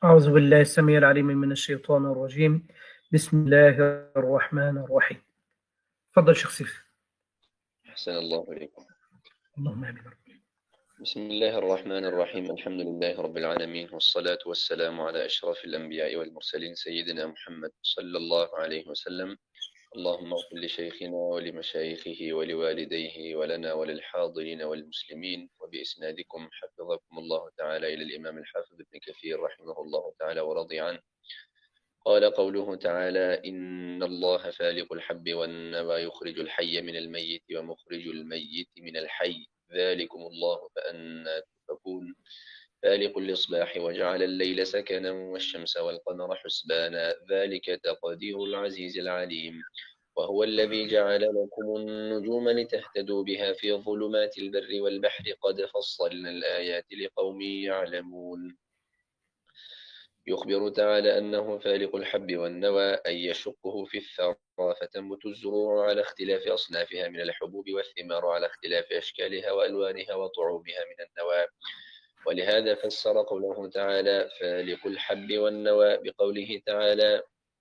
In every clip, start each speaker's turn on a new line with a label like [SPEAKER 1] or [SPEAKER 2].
[SPEAKER 1] أعوذ بالله السميع العليم من الشيطان الرجيم. بسم الله الرحمن الرحيم. تفضل شيخ سيف.
[SPEAKER 2] أحسن الله إليكم.
[SPEAKER 1] اللهم آمين.
[SPEAKER 2] بسم الله الرحمن الرحيم. الحمد لله رب العالمين، والصلاة والسلام على أشرف الأنبياء والمرسلين سيدنا محمد صلى الله عليه وسلم. اللهم اغفر لشيخنا ولمشايخه ولوالديه ولنا وللحاضرين والمسلمين، وبإسنادكم حفظكم الله تعالى إلى الإمام الحافظ ابن كثير رحمه الله تعالى ورضي عنه. قال قوله تعالى: إن الله فالق الحب والنوى يخرج الحي من الميت ومخرج الميت من الحي، ذلكم الله فأنى تؤفكون. فالق الإصباح وجعل الليل سكنا والشمس والقمر حسبانا، ذلك تقدير العزيز العليم. وهو الذي جعل لكم النجوم لتهتدوا بها في ظلمات البر والبحر، قد فصلنا الآيات لقوم يعلمون. يخبر تعالى أنه فالق الحب والنوى، أي يشقه في الثرى فتنبت الزروع على اختلاف أصنافها من الحبوب، والثمار على اختلاف أشكالها وألوانها وطعومها من النوى. ولهذا فسر قوله تعالى فالق الحب والنوى بقوله تعالى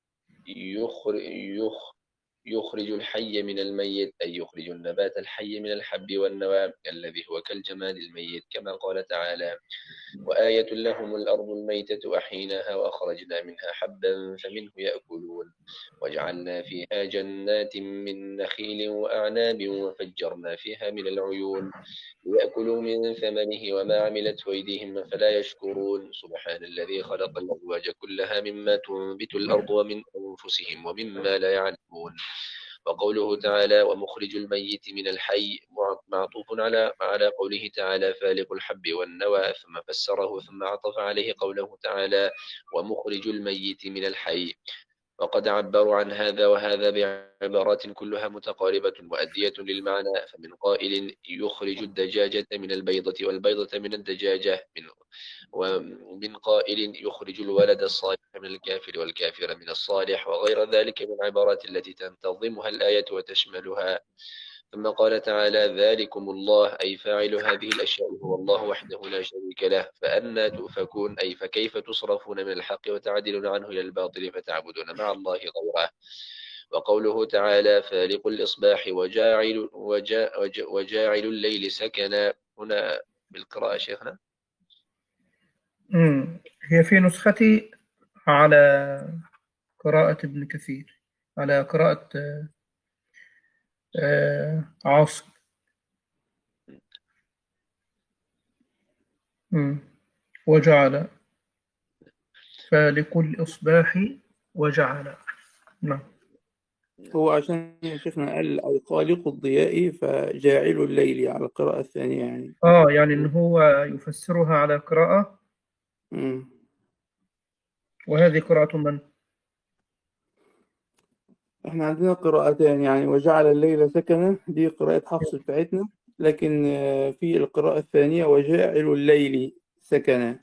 [SPEAKER 2] يخرج الحي من الميت، أي يخرج النبات الحي من الحب والنوى الذي هو كالجماد الميت، كما قال تعالى: وآية لهم الأرض الميتة أحييناها وأخرجنا منها حبا فمنه يأكلون، وجعلنا فيها جنات من نخيل وأعناب وفجرنا فيها من العيون ليأكلوا من ثمره وما عملته أيديهم فلا يشكرون. سبحان الذي خلق الأزواج كلها مما تنبت الأرض ومن أنفسهم ومما لا يعلمون. وقوله تعالى ومخرج الميت من الحي معطوف على قوله تعالى فالق الحب والنوى، ثم فسره ثم عطف عليه قوله تعالى ومخرج الميت من الحي. وقد عبروا عن هذا وهذا بعبارات كلها متقاربة مؤدية للمعنى، فمن قائل يخرج الدجاجة من البيضة والبيضة من الدجاجة، ومن قائل يخرج الولد الصالح من الكافر والكافر من الصالح، وغير ذلك من العبارات التي تنتظمها الآية وتشملها. ثم قال تعالى ذلكم الله، أي فاعل هذه الأشياء هو الله وحده لا شريك له، فأنى تؤفكون، أي فكيف تصرفون من الحق وتعدلون عنه إلى الباطل فتعبدون مع الله غيره. وقوله تعالى فالق الإصباح وجاعل الليل سكنا، هنا بالقراءة شيخنا.
[SPEAKER 1] هي في نسختي على قراءة ابن كثير، على قراءة عاصم. وجعل فالق الإصباح وجعل. نعم.
[SPEAKER 3] هو عشان شيخنا قال أي خالق الضياء فجاعل الليل على القراءة الثانية يعني.
[SPEAKER 1] يعني إن هو يفسرها على قراءة. وهذه قراءة من؟
[SPEAKER 3] احنا عندنا قراءتان يعني، وجعل الليل سكنا دي قراءة حفص بتاعتنا، لكن في القراءة الثانية وجاعل الليل سكنا،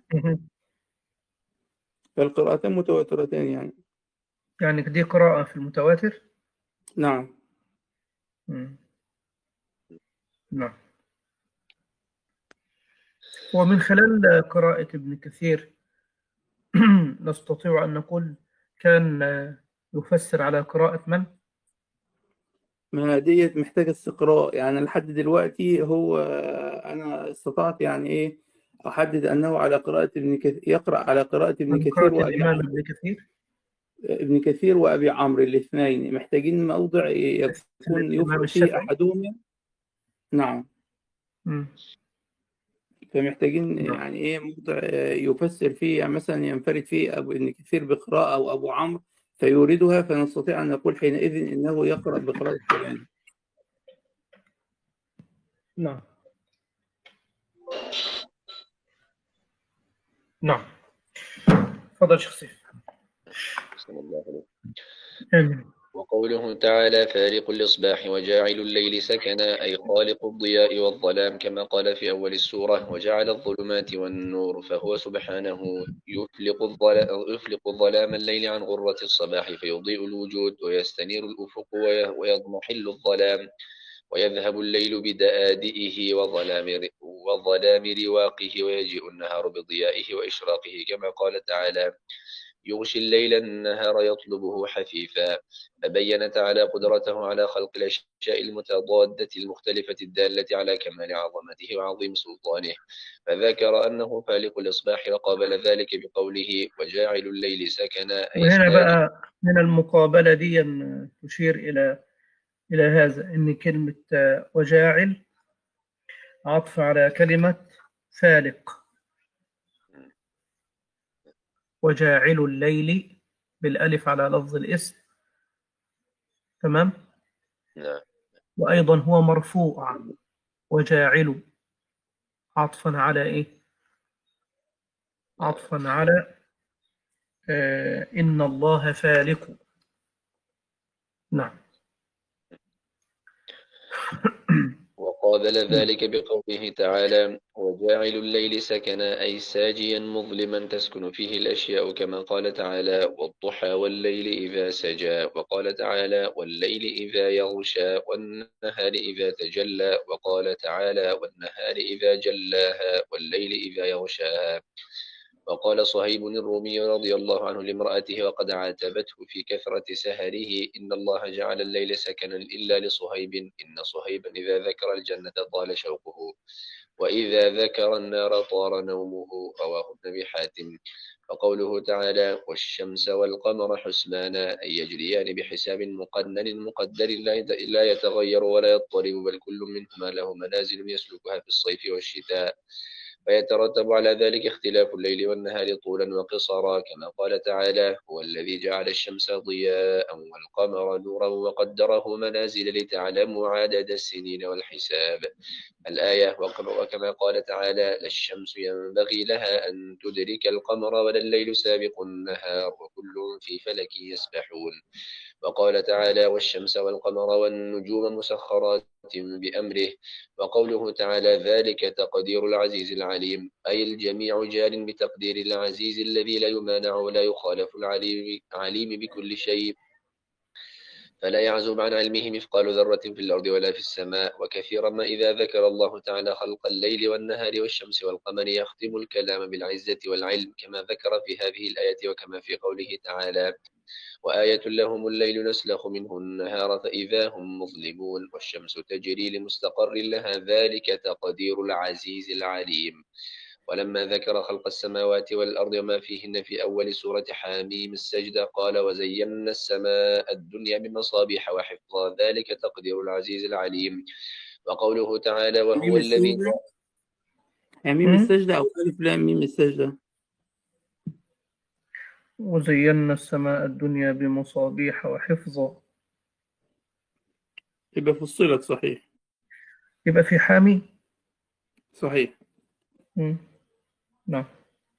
[SPEAKER 3] فالقراءتان متواترتان يعني.
[SPEAKER 1] يعني دي قراءة في المتواتر.
[SPEAKER 3] نعم.
[SPEAKER 1] نعم. ومن خلال قراءة ابن كثير نستطيع أن نقول كان يفسر على قراءة من؟
[SPEAKER 3] ما ديت محتاجة استقراء يعني. لحد دلوقتي هو أنا استطعت يعني إيه أحدد أنه على قراءة ابن كثير، يقرأ على قراءة ابن
[SPEAKER 1] على
[SPEAKER 3] كثير
[SPEAKER 1] قراءة
[SPEAKER 3] وأبي
[SPEAKER 1] الإمام
[SPEAKER 3] عمرو.
[SPEAKER 1] ابن كثير.
[SPEAKER 3] ابن كثير وأبي عمرو الاثنين محتاجين موضع يكون
[SPEAKER 1] الإمام
[SPEAKER 3] يفرد فيه
[SPEAKER 1] الشافعي.
[SPEAKER 3] أحدهما. نعم. فمحتاجين
[SPEAKER 1] نعم.
[SPEAKER 3] يعني إيه موضع يفسر فيه، يعني مثلا ينفرد فيه ابن كثير بقراءة أو أبو عمرو فيوردها، فنستطيع أن نقول حينئذ إنه يقرأ بقراءة فلان.
[SPEAKER 1] نعم. نعم. تفضل شيخ سيف.
[SPEAKER 2] بسم الله عليك.
[SPEAKER 1] آمين.
[SPEAKER 2] وقوله تعالى فالق الإصباح وجاعل الليل سكنا، أي خالق الضياء والظلام، كما قال في أول وجعل الظلمات والنور، فهو سبحانه يفلق ظلام الليل عن غرة الصباح فيضيء الوجود ويستنير الأفق ويضمحل الظلام. ويذهب الليل بدآدئه وظلام رواقه ويجيء النهار بضيائه وإشراقه كما قال تعالى يغشي الليل النهار يطلبه حثيثا. فبين تعالى قدرته على خلق الأشياء المتضادة المختلفة الدالة على كمال عظمته وعظيم سلطانه، فذكر أنه فالق الإصباح وقابل ذلك بقوله وجاعل الليل سكنا أي
[SPEAKER 1] وهنا
[SPEAKER 2] ساجدا.
[SPEAKER 1] بقى من المقابلة دي تشير إلى هذا إن كلمة وجاعل عطف على كلمة فالق، وجاعل الليل بالألف على لفظ الاسم، تمام.
[SPEAKER 2] نعم.
[SPEAKER 1] وأيضا هو مرفوع وجاعل عطفا على إيه؟ عطفا على إن الله فالق. نعم.
[SPEAKER 2] وقابل ذلك بقوله تعالى وجاعل الليل سكنا أي ساجيا مظلما تسكن فيه الأشياء كما قال تعالى والضحى والليل إذا سجى، وقال تعالى والليل إذا يغشى والنهار إذا تجلى، وقال تعالى والنهار إذا جلاها والليل إذا يغشاها. وقال صهيب الرومي رضي الله عنه لامرأته وقد عاتبته في كثرة سهره إن الله جعل الليل سكنا إلا لصهيب إن صهيبا إذا ذكر الجنة طال شوقه وإذا ذكر النار طار نومه. رواه ابن أبي حاتم. وقوله تعالى والشمس والقمر حسبانا أي يجريان بحساب مقدر لا يتغير ولا يضطرب بل كل منهما له منازل يسلكها في الصيف والشتاء، فيترتب على ذلك اختلاف الليل والنهار طولا وقصرا كما قال تعالى هو الذي جعل الشمس ضياء والقمر نورا وقدره منازل لتعلموا عدد السنين والحساب الآية. وكما قال تعالى لا الشمس ينبغي لها أن تدرك القمر ولا الليل سابق النهار وكل في فلك يسبحون. وقال تعالى والشمس والقمر والنجوم مسخرات بأمره. وقوله تعالى ذلك تقدير العزيز العليم أي الجميع جار بتقدير العزيز الذي لا يمانع ولا يخالف العليم بكل شيء، فلا يعزب عن علمه مثقال ذرة في الأرض ولا في السماء. وكثيرا ما إذا ذكر الله تعالى خلق الليل والنهار والشمس والقمر يختم الكلام بالعزة والعلم كما ذكر في هذه الآية وكما في قوله تعالى وآية لهم الليل نسلخ منه النهار فإذا هم مظلمون والشمس تجري لمستقر لها ذلك تقدير العزيز العليم. ولما ذكر خلق السماوات والأرض وما فيهن في أول سورة حاميم السجدة قال وزينا السماء الدنيا بمصابيح وحفظا ذلك تقدير العزيز العليم. وقوله تعالى وهو الذي
[SPEAKER 3] ميم السجدة أو ألف لام ميم السجدة.
[SPEAKER 1] وزينا السماء الدنيا بمصابيح وحفظا
[SPEAKER 3] يبقى فصلت صحيح،
[SPEAKER 1] يبقى في حامي
[SPEAKER 3] صحيح.
[SPEAKER 1] نعم.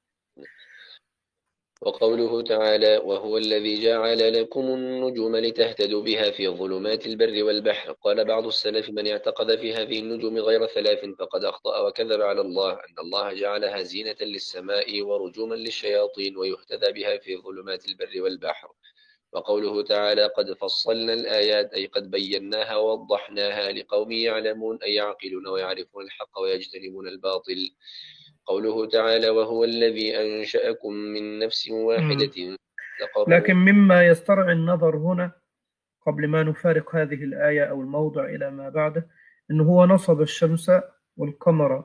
[SPEAKER 2] وقوله تعالى وهو الذي جعل لكم النجوم لتهتدوا بها في ظلمات البر والبحر. قال بعض السلف من اعتقد في هذه النجوم غير ثلاث فقد أخطأ وكذب على الله أن الله جعلها زينة للسماء ورجوما للشياطين ويهتدى بها في ظلمات البر والبحر. وقوله تعالى قد فصلنا الآيات أي قد بيناها ووضحناها لقوم يعلمون أي يعقلون ويعرفون الحق ويجتنبون الباطل. قوله تعالى وهو الذي أنشأكم من نفس واحدة.
[SPEAKER 1] لكن مما يسترعي النظر هنا قبل ما نفارق هذه الآية أو الموضع إلى ما بعده أنه هو نصب الشمس والقمر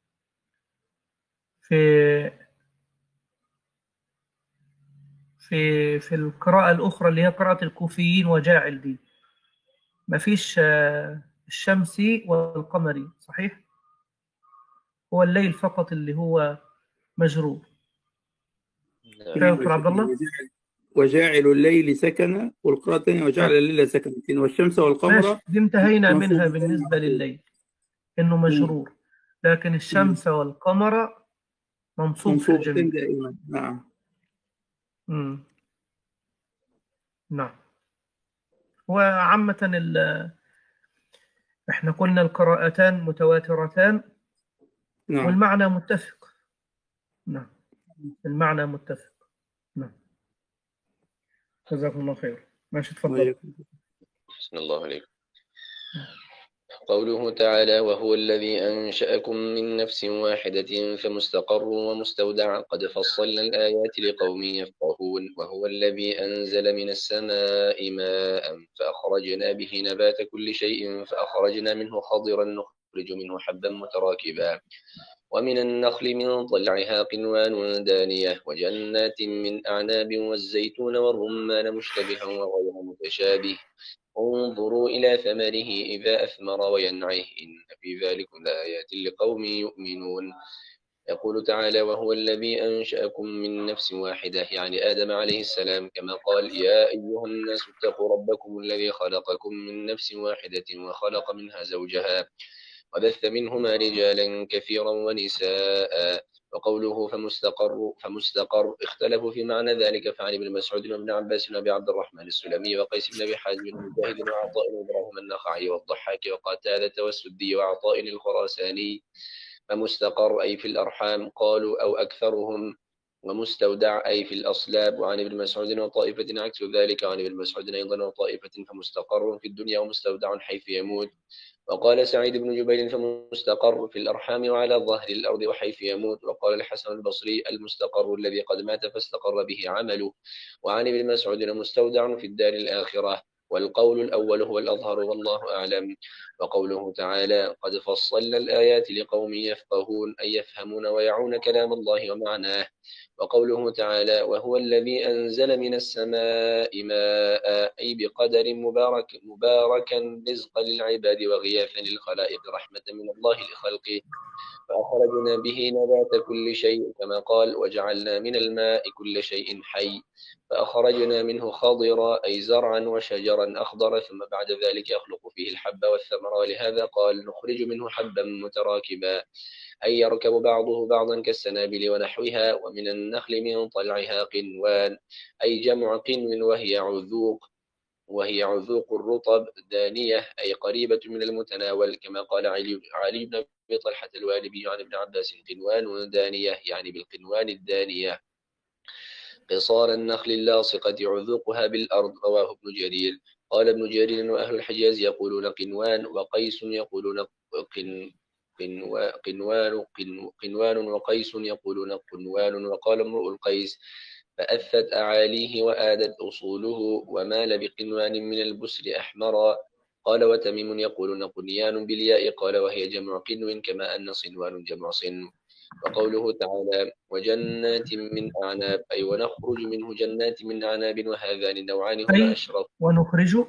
[SPEAKER 1] في القراءة الأخرى اللي هي قراءة الكوفيين وجاعل دي ما فيش الشمسي والقمري، صحيح؟ هو الليل فقط اللي هو مجرور. دكتور عبد الله
[SPEAKER 3] وجاعل الليل سكنا، والقراءة الثانية وجعل الليل سكنتين والشمس والقمر
[SPEAKER 1] دي انتهينا منها بالنسبة لليل إنه مجرور، لكن الشمس والقمر منصوب في الجميع
[SPEAKER 3] دائما. نعم.
[SPEAKER 1] نعم. وعامة احنا قلنا القراءتان متواترتان. نعم. والمعنى متفق. نعم. المعنى متفق. نعم. جزاكم الله خير. ماشي تفضل.
[SPEAKER 2] بسم الله عليكم. قوله تعالى وهو الذي أنشأكم من نفس واحدة فمستقر ومستودع قد فصلنا الآيات لقوم يفقهون وهو الذي أنزل من السماء ماء فأخرجنا به نبات كل شيء فأخرجنا منه خضرا نخرج منه حبا متراكبا ومن النخل من طلعها قنوان دانية وجنات من أعناب والزيتون والرمان مشتبها وغير متشابه انظروا إلى ثمره إذا أثمر وينعه إن في ذلك لآيات لقوم يؤمنون. يقول تعالى وهو الذي أنشأكم من نفس واحدة يعني آدم عليه السلام كما قال يا أيها الناس اتقوا ربكم الذي خلقكم من نفس واحدة وخلق منها زوجها وبث منهما رجالا كثيرا ونساء. وقوله فمستقر اختلفوا في معنى ذلك فعن ابن مسعود وابن عباس وابي عبد الرحمن السلمي وقيس بن ابي حازم ومجاهد وعطاء وابراهيم النخعي والضحاك وقتادة والسدي وعطاء الخراساني. فمستقر أي في الأرحام قالوا أو أكثرهم ومستودع أي في الأصلاب. وعن ابن مسعود وطائفة عكس ذلك عن ابن مسعود أيضا وطائفة فمستقر في الدنيا ومستودع حيث يموت. وقال سعيد بن جبير فمستقر في الأرحام وعلى ظهر الأرض وحيث يموت. وقال الحسن البصري المستقر الذي قد مات فاستقر به عمله. وعن ابن مسعود مستودع في الدار الآخرة. والقول الأول هو الأظهر والله أعلم. وقوله تعالى قد فصلنا الآيات لقوم يفقهون أي يفهمون ويعون كلام الله ومعناه. وقوله تعالى وهو الذي أنزل من السماء ماء أي بقدر مباركا رزقا للعباد وغياثا للخلائق رحمة من الله لخلقه فأخرجنا به نبات كل شيء كما قال وجعلنا من الماء كل شيء حي فأخرجنا منه خضرا أي زرعا وشجرا أخضر ثم بعد ذلك يخلق فيه الحب والثمر ولهذا قال نخرج منه حبا متراكبا أي يركب بعضه بعضا كالسنابل ونحوها. ومن النخل من طلعها قنوان أي جمع قنو وهي عذوق الرطب دانية أي قريبة من المتناول كما قال علي بن أبي طلحة الوالبي عن ابن عباس قنوان دانية يعني بالقنوان الدانية قصار النخل اللاصقة عذوقها بالأرض. رواه ابن جرير. قال ابن جرير وأهل الحجاز يقولون قنوان وقيس يقولون قنوان وقيس يقولون قنوان. وقال امرؤ القيس فأثت أعاليه وآدت أصوله ومال بقنوان من البسر أحمرا. قال وتميم يقولون قنيان بالياء قال وهي جمع قنو كما أن صنوان جمع صن. وقوله تعالى وجنات من أعناب أي ونخرج منه جنات من أعناب وهذان النوعان هما أشرف.
[SPEAKER 1] ونخرج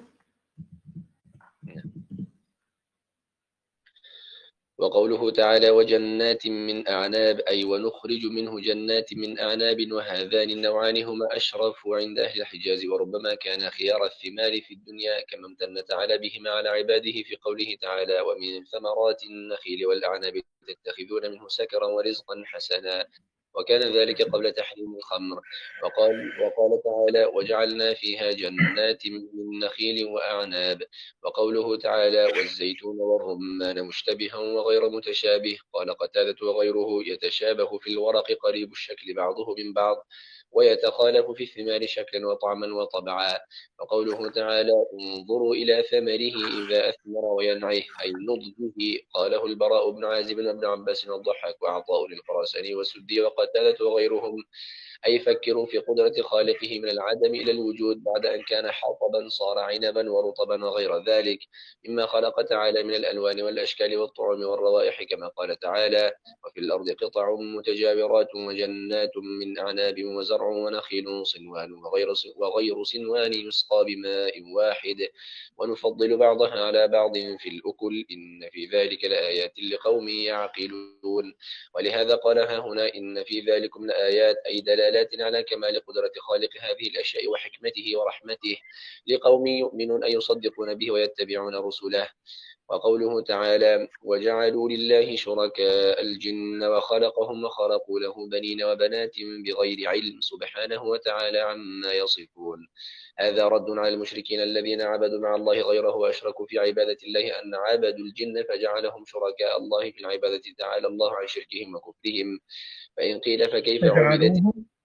[SPEAKER 2] وقوله تعالى وجنات من أعناب أي ونخرج منه جنات من أعناب وهذان النوعان هما أشرف عند أهل الحجاز وربما كان خيار الثمار في الدنيا كما امتن تعالى بهما على عباده في قوله تعالى ومن ثمرات النخيل والأعناب تتخذون منه سكرا ورزقا حسنا وكان ذلك قبل تحريم الخمر. وقال تعالى وجعلنا فيها جنات من نخيل وأعناب. وقوله تعالى والزيتون والرمان مشتبها وغير متشابه قال قتادة وغيره يتشابه في الورق قريب الشكل بعضه من بعض ويتخالف في الثمار شكلا وطعما وطبعا. وقوله تعالى انظروا إلى ثمره إذا أثمر وينعه أي نضجه قاله البراء بن عازب وابن عباس والضحاك وعطاء الخراساني والسدي وقتادة وغيرهم أي فكروا في قدرة خالقه من العدم إلى الوجود بعد أن كان حطبا صار عنبا ورطبا وغير ذلك مما خلق تعالى من الألوان والأشكال والطعم والروائح كما قال تعالى وفي الأرض قطع متجاورات وجنات من أعناب وزرع ونخيل صنوان وغير صنوان يسقى بماء واحد ونفضل بعضها على بعض في الأكل إن في ذلك لآيات لقوم يعقلون. ولهذا قال هنا إن في ذلكم لآيات أي دلالات على كمال قدرة خالق هذه الأشياء وحكمته ورحمته لقوم يؤمنون أي يصدقون به ويتبعون رسله. وقوله تعالى وجعلوا لله شركاء الجن وخلقهم وخلقوا له بنين وبنات بغير علم سبحانه وتعالى عما يصفون. هذا رد على المشركين الذين عبدوا مع الله غيره وأشركوا في عبادة الله أن عبدوا الجن فجعلهم شركاء الله في العبادة تعالى الله عن شركهم وكفرهم. فإن قيل فكيف عبدت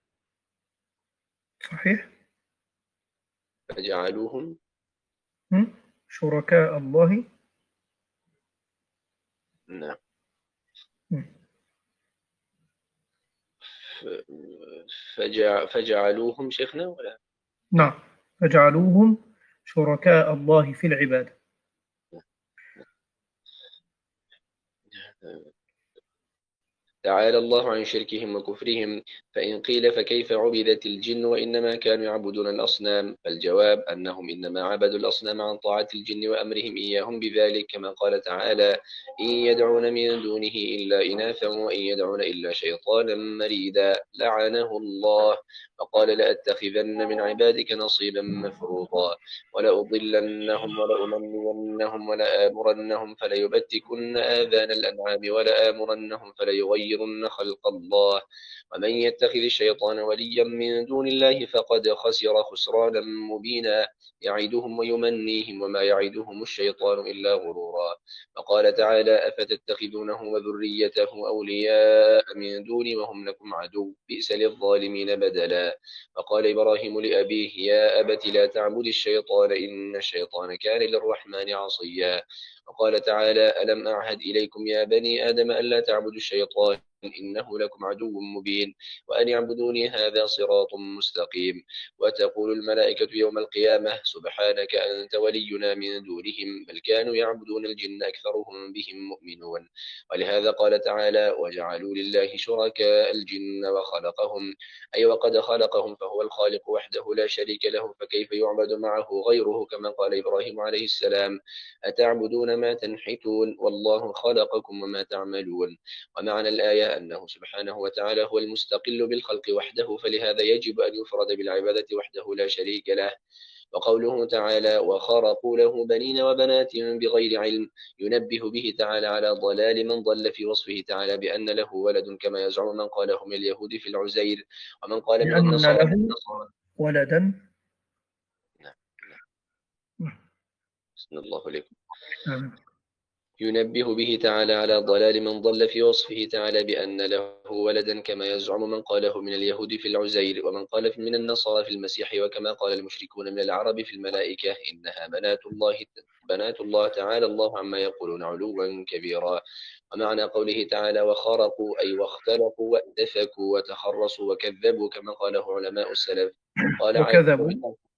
[SPEAKER 1] صحيح
[SPEAKER 2] فجعلوهم
[SPEAKER 1] شركاء الله
[SPEAKER 2] نعم. فجعلوهم شيخنا ولا؟
[SPEAKER 1] نعم، فجعلوهم شركاء الله في العبادة.
[SPEAKER 2] تعالى الله عن شركهم وكفرهم. فإن قيل فكيف عبدت الجن وإنما كانوا يعبدون الأصنام؟ فالجواب أنهم إنما عبدوا الأصنام عن طاعة الجن وأمرهم إياهم بذلك، كما قال تعالى: إن يدعون من دونه إلا إناثا وإن يدعون إلا شيطانا مريدا لعنه الله، وقال: لأتخذن من عبادك نصيبا مفروضا ولأضلنهم ولأمنينهم ولآمرنهم فليبتكن آذان الأنعام ولآمرنهم فليغيرن خلق الله. ومن يتخذ الشيطان وليا من دون الله فقد خسر خسرانا مبينا يعدهم ويمنيهم وما يعدهم الشيطان إلا غرورا. وقال تعالى: أفتتخذونه وذريته أولياء من دوني وهم لكم عدو بئس للظالمين بدلا. وقال إبراهيم لأبيه: يا أبت لا تعبد الشيطان إن الشيطان كان للرحمن عصيا. وقال تعالى: ألم أعهد إليكم يا بني آدم ألا تعبدوا الشيطان إنه لكم عدو مبين وأن اعبدوني هذا صراط مستقيم. وتقول الملائكة يوم القيامة: سبحانك أنت ولينا من دونهم بل كانوا يعبدون الجن أكثرهم بهم مؤمنون. ولهذا قال تعالى: وجعلوا لله شركاء الجن وخلقهم، أي وقد خلقهم فهو الخالق وحده لا شريك له، فكيف يعبد معه غيره؟ كما قال إبراهيم عليه السلام: أتعبدون ما تنحتون والله خلقكم وما تعملون. ومعنى الآية أنه سبحانه وتعالى هو المستقل بالخلق وحده، فلهذا يجب أن يفرد بالعبادة وحده لا شريك له. وقوله تعالى: وخرقوا له بنين وبنات بغير علم، ينبه به تعالى على ضلال من ضل في وصفه تعالى بأن له ولد، كما يزعم من قاله من اليهود في العزير، ومن قال من
[SPEAKER 1] لأن
[SPEAKER 2] النصارى
[SPEAKER 1] له ولدا.
[SPEAKER 2] نعم. بسم الله عليكم.
[SPEAKER 1] نعم.
[SPEAKER 2] ينبه به تعالى على ضلال من ضل في وصفه تعالى بأن له ولدا، كما يزعم من قاله من اليهود في العزير، ومن قال من النصارى في المسيح، وكما قال المشركون من العرب في الملائكة إنها بنات الله تعالى الله عما يقولون علوا كبيرا. ومعنى قوله تعالى: وخرقوا أي واختلقوا واتفكوا وتخرصوا وكذبوا، كما قاله علماء السلف. قال
[SPEAKER 1] وكذبوا.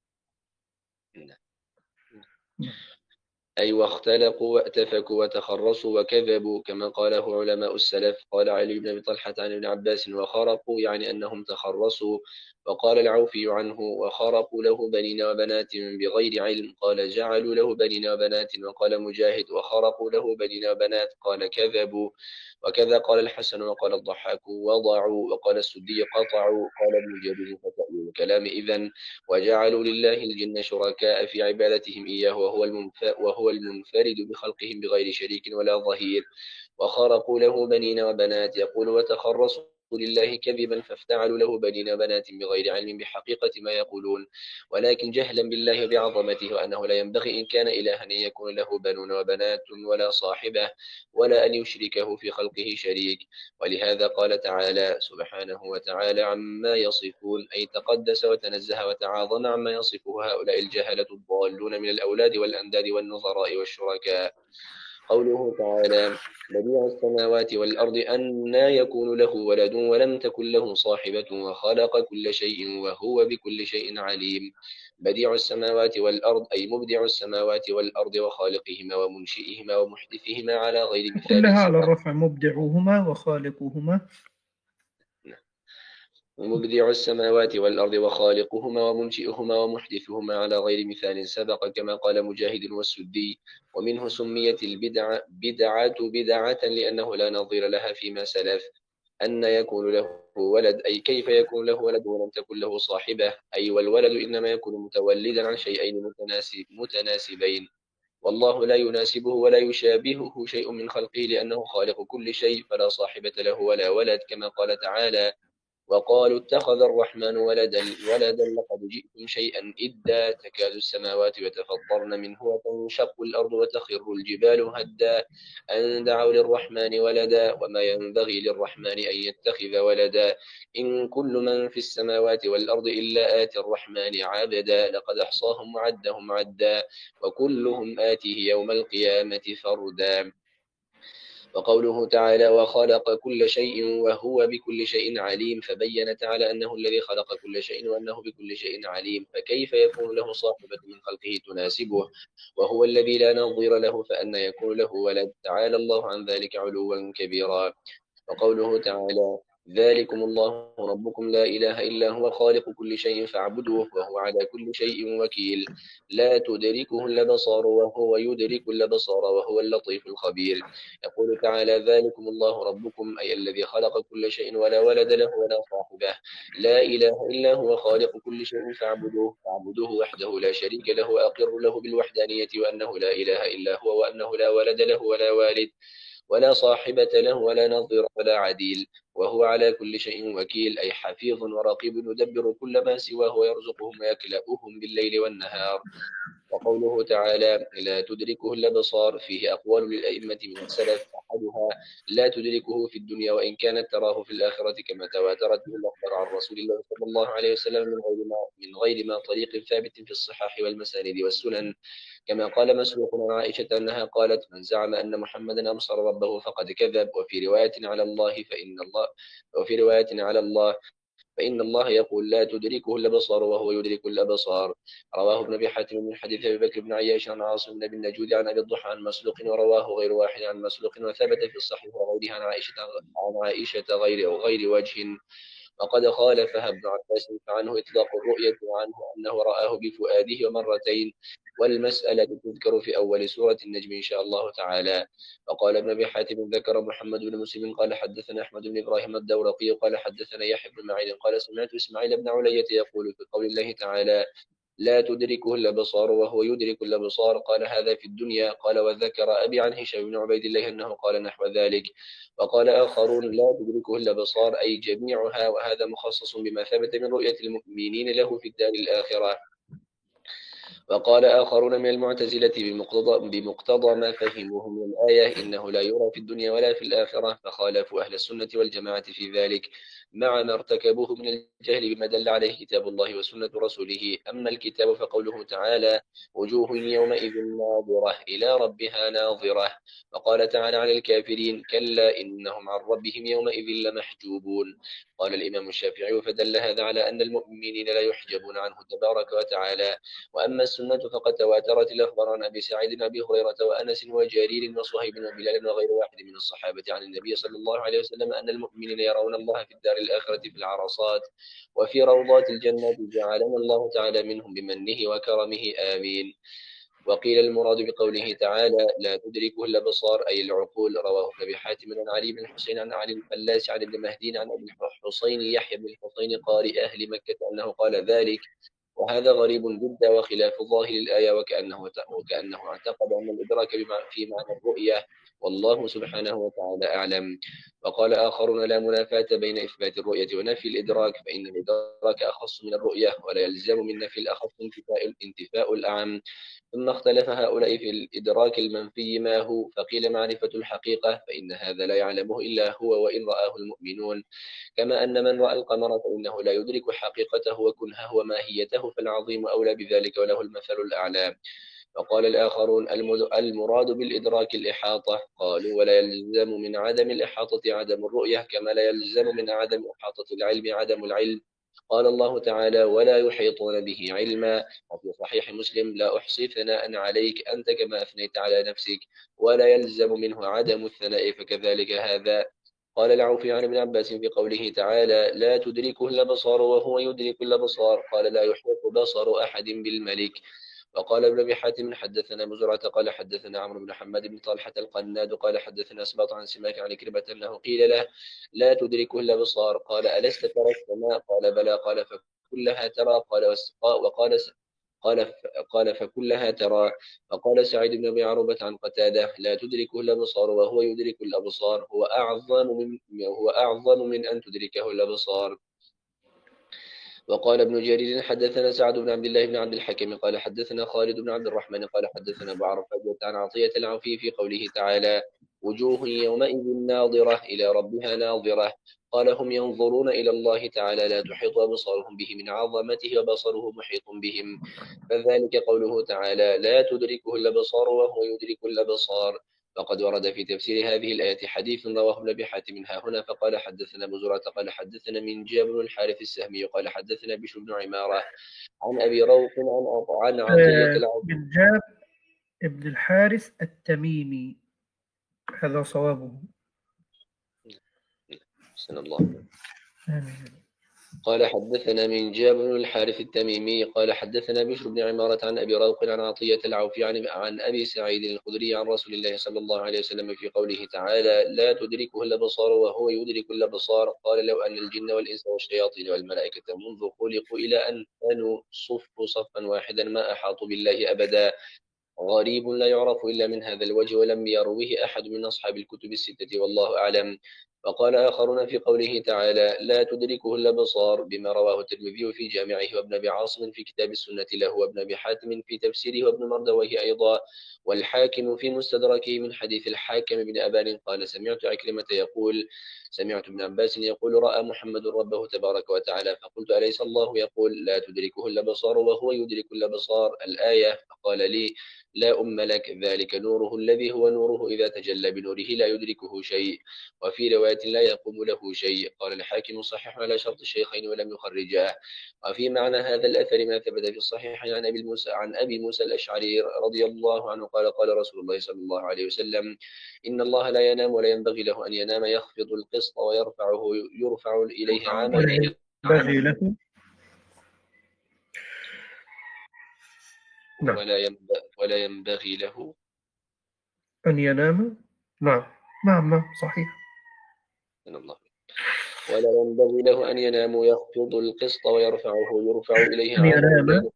[SPEAKER 2] أي واختلقوا واتفكوا وتخرصوا وكذبوا، كما قاله علماء السلف. قال علي بن أبي طلحة عن ابن عباس: وخرقوا يعني أنهم تخرصوا. وقال العوفي عنه: وخرقوا له بنين وبنات بغير علم، قال جعلوا له بنين وبنات. وقال مجاهد: وخرقوا له بنين وبنات، قال كذبوا. وكذا قال الحسن وقال الضحاك: وضعوا. وقال السدي: قطعوا. قال ابن جرير: فتأويل الكلام إذن: وجعلوا لله الجن شركاء في عبادتهم إياه وهو المنفرد بخلقهم بغير شريك ولا ظهير. وخرقوا له بنين وبنات، يقول: وتخرصوا لله كذبا فافتعلوا له بنين وبنات بغير علم بحقيقة ما يقولون، ولكن جهلا بالله وبعظمته، وأنه لا ينبغي إن كان إلها أن يكون له بنون وبنات ولا صاحبة، ولا أن يشركه في خلقه شريك. ولهذا قال تعالى: سبحانه وتعالى عما يصفون، أي تقدس وتنزه وتعاظم عما يصفه هؤلاء الجهلة الضالون من الأولاد والأنداد والنظراء والشركاء. قوله تعالى: بديع السماوات والأرض أنى يكون له ولد ولم تكن له صاحبة وخلق كل شيء وهو بكل شيء عليم. بديع السماوات والأرض أي مبدع السماوات والأرض وخالقهما ومنشئهما ومحدثهما على غير مثال
[SPEAKER 1] كلها على
[SPEAKER 2] سبق.
[SPEAKER 1] الرفع: مبدعوهما وخالقهما.
[SPEAKER 2] ومبدع السماوات والأرض وخالقهما ومنشئهما ومحدثهما على غير مثال سبق، كما قال مجاهد والسدي. ومنه سميت البدعة بدعة لأنه لا نظير لها فيما سلف. أن يكون له ولد أي كيف يكون له ولد ولم تكن له صاحبة، أي والولد إنما يكون متولدا عن شيئين متناسبين، والله لا يناسبه ولا يشابهه شيء من خلقه لأنه خالق كل شيء، فلا صاحبة له ولا ولد، كما قال تعالى: وقالوا اتخذ الرحمن ولدا لقد جئتم شيئا إدا تكاد السماوات يتفطرن منه وتنشق الأرض وتخر الجبال هدا أن دعوا للرحمن ولدا وما ينبغي للرحمن أن يتخذ ولدا إن كل من في السماوات والأرض إلا آتي الرحمن عبدا لقد أحصاهم وعدهم عدا وكلهم آتيه يوم القيامة فردا. وقوله تعالى وخلق كل شيء وهو بكل شيء عليم، فبين تعالى أنه الذي خلق كل شيء وأنه بكل شيء عليم، فكيف يكون له صاحبة من خلقه تناسبه وهو الذي لا نظير له، فأنى يكون له ولد؟ تعالى الله عن ذلك علوا كبيرا. وقوله تعالى ذلكم الله ربكم لا إله إلا هو خالق كل شيء فاعبدوه وهو على كل شيء وكيل، لا تدركه الأبصار وهو يدرك الأبصار وهو اللطيف الخبير. يقول تعالى ذلكم الله ربكم أي الذي خلق كل شيء ولا ولد له ولا صاحبه، لا إله إلا هو خالق كل شيء فاعبدوه وحده لا شريك له وأقر له بالوحدانية وأنه لا إله إلا هو وأنه لا ولد له ولا والد ولا صاحبة له ولا نظير ولا عديل، وهو على كل شيء وكيل أي حفيظ ورقيب يدبر كل ما سواه ويرزقهم ويكلأهم بالليل والنهار. وقوله تعالى لا تدركه الأبصار فيه أقوال للأئمة من السلف، أحدها لا تدركه في الدنيا وإن كانت تراه في الآخرة كما تواترت به الأخبار عن رسول الله صلى الله عليه وسلم من غير ما طريق ثابت في الصحاح والمسانيد والسنن، كما قال مسروق عن عائشة أنها قالت من زعم أن محمدا أبصر ربه فقد كذب. وفي رواية على الله فإن الله يقول لا تدركه الأبصار وهو يدرك الأبصار. رواه ابن أبي حاتم من حديث أبي بكر بن عياش عن عاصم بن النجود عن أبي الضحى عن مسروق، ورواه غير واحد عن مسروق، وثبت في الصحيح وغيره عن عائشة غير وجه، وقد خالفها ابن عباس فعنه إطلاق الرؤية وعنه أنه رآه بفؤاده ومرتين، والمسألة تذكر في أول سورة النجم إن شاء الله تعالى. وقال ابن أبي حاتم ذكر محمد بن مسلم قال حدثنا أحمد بن إبراهيم الدورقي قال حدثنا يحيى بن معين قال سمعت إسماعيل بن علية يقول في قول الله تعالى لا تدركه الأبصار وهو يدرك الأبصار، قال هذا في الدنيا. قال وذكر أبي عن هشام بن عبيد الله أنه قال نحو ذلك. وقال آخرون لا تدركه الأبصار أي جميعها، وهذا مخصص بما ثبت من رؤية المؤمنين له في الدار الآخرة. وقال آخرون من المعتزلة بمقتضى ما فهموه من الآية إنه لا يرى في الدنيا ولا في الآخرة، فخالفوا أهل السنة والجماعة في ذلك مع ما ارتكبوه من الجهل بما دل عليه كتاب الله وسنة رسوله. أما الكتاب فقوله تعالى وجوه يومئذ ناظرة إلى ربها ناظرة. وقال تعالى عن الكافرين كلا إنهم عن ربهم يومئذ لمحجوبون. قال الإمام الشافعي فدل هذا على أن المؤمنين لا يحجبون عنه تبارك وتعالى. وأما السنة فقد تواترت الأخبار عن أبي سعيد وأبي هريرة وأنس وجرير وصهيب وبلال وغير واحد من الصحابة عن النبي صلى الله عليه وسلم أن المؤمنين يرون الله في الدار الآخرة في العرصات وفي روضات الجنة، جعلنا الله تعالى منهم بمنه وكرمه آمين. وقيل المراد بقوله تعالى لا تدركه الأبصار أي العقول. رواه ابن أبي حاتم عن علي بن الحسين عن علي الفلاس عن ابن مهدي عن أبي الحسين يحيى بن الحسين قارئ أهل مكة أنه قال ذلك، وهذا غريب جدا وخلاف ظاهر الآية، وكأنه اعتقد أن الإدراك في معنى الرؤية، والله سبحانه وتعالى أعلم. وقال آخرون لا منافاة بين إثبات الرؤية ونفي الإدراك، فإن الإدراك أخص من الرؤية ولا يلزم من نفي الأخص انتفاء الأعم. ثم اختلف هؤلاء في الإدراك المنفي ما هو، فقيل معرفة الحقيقة فإن هذا لا يعلمه إلا هو وإن رآه المؤمنون، كما أن من رأى القمر فإنه لا يدرك حقيقته وكنهه وماهيته، فالعظيم أولى بذلك وله المثل الأعلى. وقال الآخرون المراد بالإدراك الإحاطة، قالوا ولا يلزم من عدم الإحاطة عدم الرؤية كما لا يلزم من عدم إحاطة العلم عدم العلم. قال الله تعالى ولا يحيطون به علما. وفي صحيح مسلم لا أحصي ثناء عليك أنت كما أثنيت على نفسك، ولا يلزم منه عدم الثناء فكذلك هذا. قال العوفي عن ابن عباس في قوله تعالى لا تدركه الأبصار وهو يدرك الأبصار قال لا يحيط بصر أحد بالملك. وقال ابن أبي حاتم حدثنا مزرعة قال حدثنا عمرو بن حماد بن طلحة القناد قال حدثنا أسباط عن سماك عن كربة أنه قيل له لا تدركه الأبصار قال ألست ترى السماء قال بلى قال فكلها ترى قال فكلها ترى. وقال سعيد بن أبي عروبة عن قتادة لا تدركه الأبصار وهو يدرك الأبصار هو أعظم من أن تدركه الأبصار. وقال ابن جرير حدثنا سعد بن عبد الله بن عبد الحكيم قال حدثنا خالد بن عبد الرحمن قال حدثنا أبو عرفة عن عطية العوفي في قوله تعالى وجوه يومئذ ناظرة إلى ربها ناظرة قال هم ينظرون إلى الله تعالى لا تحيط أبصارهم به من عظمته وبصره محيط بهم، فذلك قوله تعالى لا تدركه الأبصار وهو يدرك الأبصار. وقد ورد في تفسير هذه الآية حديث رواه ابن أبي حاتم ها هنا فقال حدثنا أبو زرعة قال حدثنا من جابر الحارث السهمي قال حدثنا بشر بن عمارة عن أبي روح عن عطية العوف.
[SPEAKER 1] بالجاب ابن الحارث التميمي، هذا صوابه.
[SPEAKER 2] حسن الله. قال حدثنا من جابر الحارث التميمي قال حدثنا بشر بن عمارة عن أبي روق عن عطية العوفي عن أبي سعيد الخدري عن رسول الله صلى الله عليه وسلم في قوله تعالى لا تدركه الأبصار وهو يدرك الأبصار قال لو أن الجن والإنس والشياطين والملائكة منذ خلقوا إلى أن كانوا صفا واحدا ما أحاطوا بالله أبدا. غريب لا يعرف إلا من هذا الوجه ولم يروه أحد من أصحاب الكتب الستة والله أعلم. وقال آخرون في قوله تعالى لا تدركه الأبصار بما رواه الترمذي في جامعه وابن أبي عاصم في كتاب السنة له وابن أبي حاتم في تفسيره وابن مردويه أيضا والحاكم في مستدركه من حديث الحاكم بن أبان قال سمعت عكرمة يقول سمعت ابن عباس يقول رأى محمد ربه تبارك وتعالى فقلت أليس الله يقول لا تدركه الأبصار وهو يدرك الأبصار الآية فقال لي لا أم لك ذلك نوره الذي هو نوره إذا تجلى بنوره لا يدركه شيء وفي رواية لا يقوم له شيء. قال الحاكم صحيح على شرط الشيخين ولم يخرجاه. وفي معنى هذا الأثر ما ثبت في الصحيح عن أبي موسى الأشعري رضي الله عنه قال قال رسول الله صلى الله عليه وسلم إن الله لا ينام ولا ينبغي له أن ينام يخفض القسط يرفع إليه عمل ولا ينبغي له
[SPEAKER 1] أن ينام. نعم صحيح.
[SPEAKER 2] الله. ولا ينبغي له أن ينام يخفض القسط يرفع إليه عمل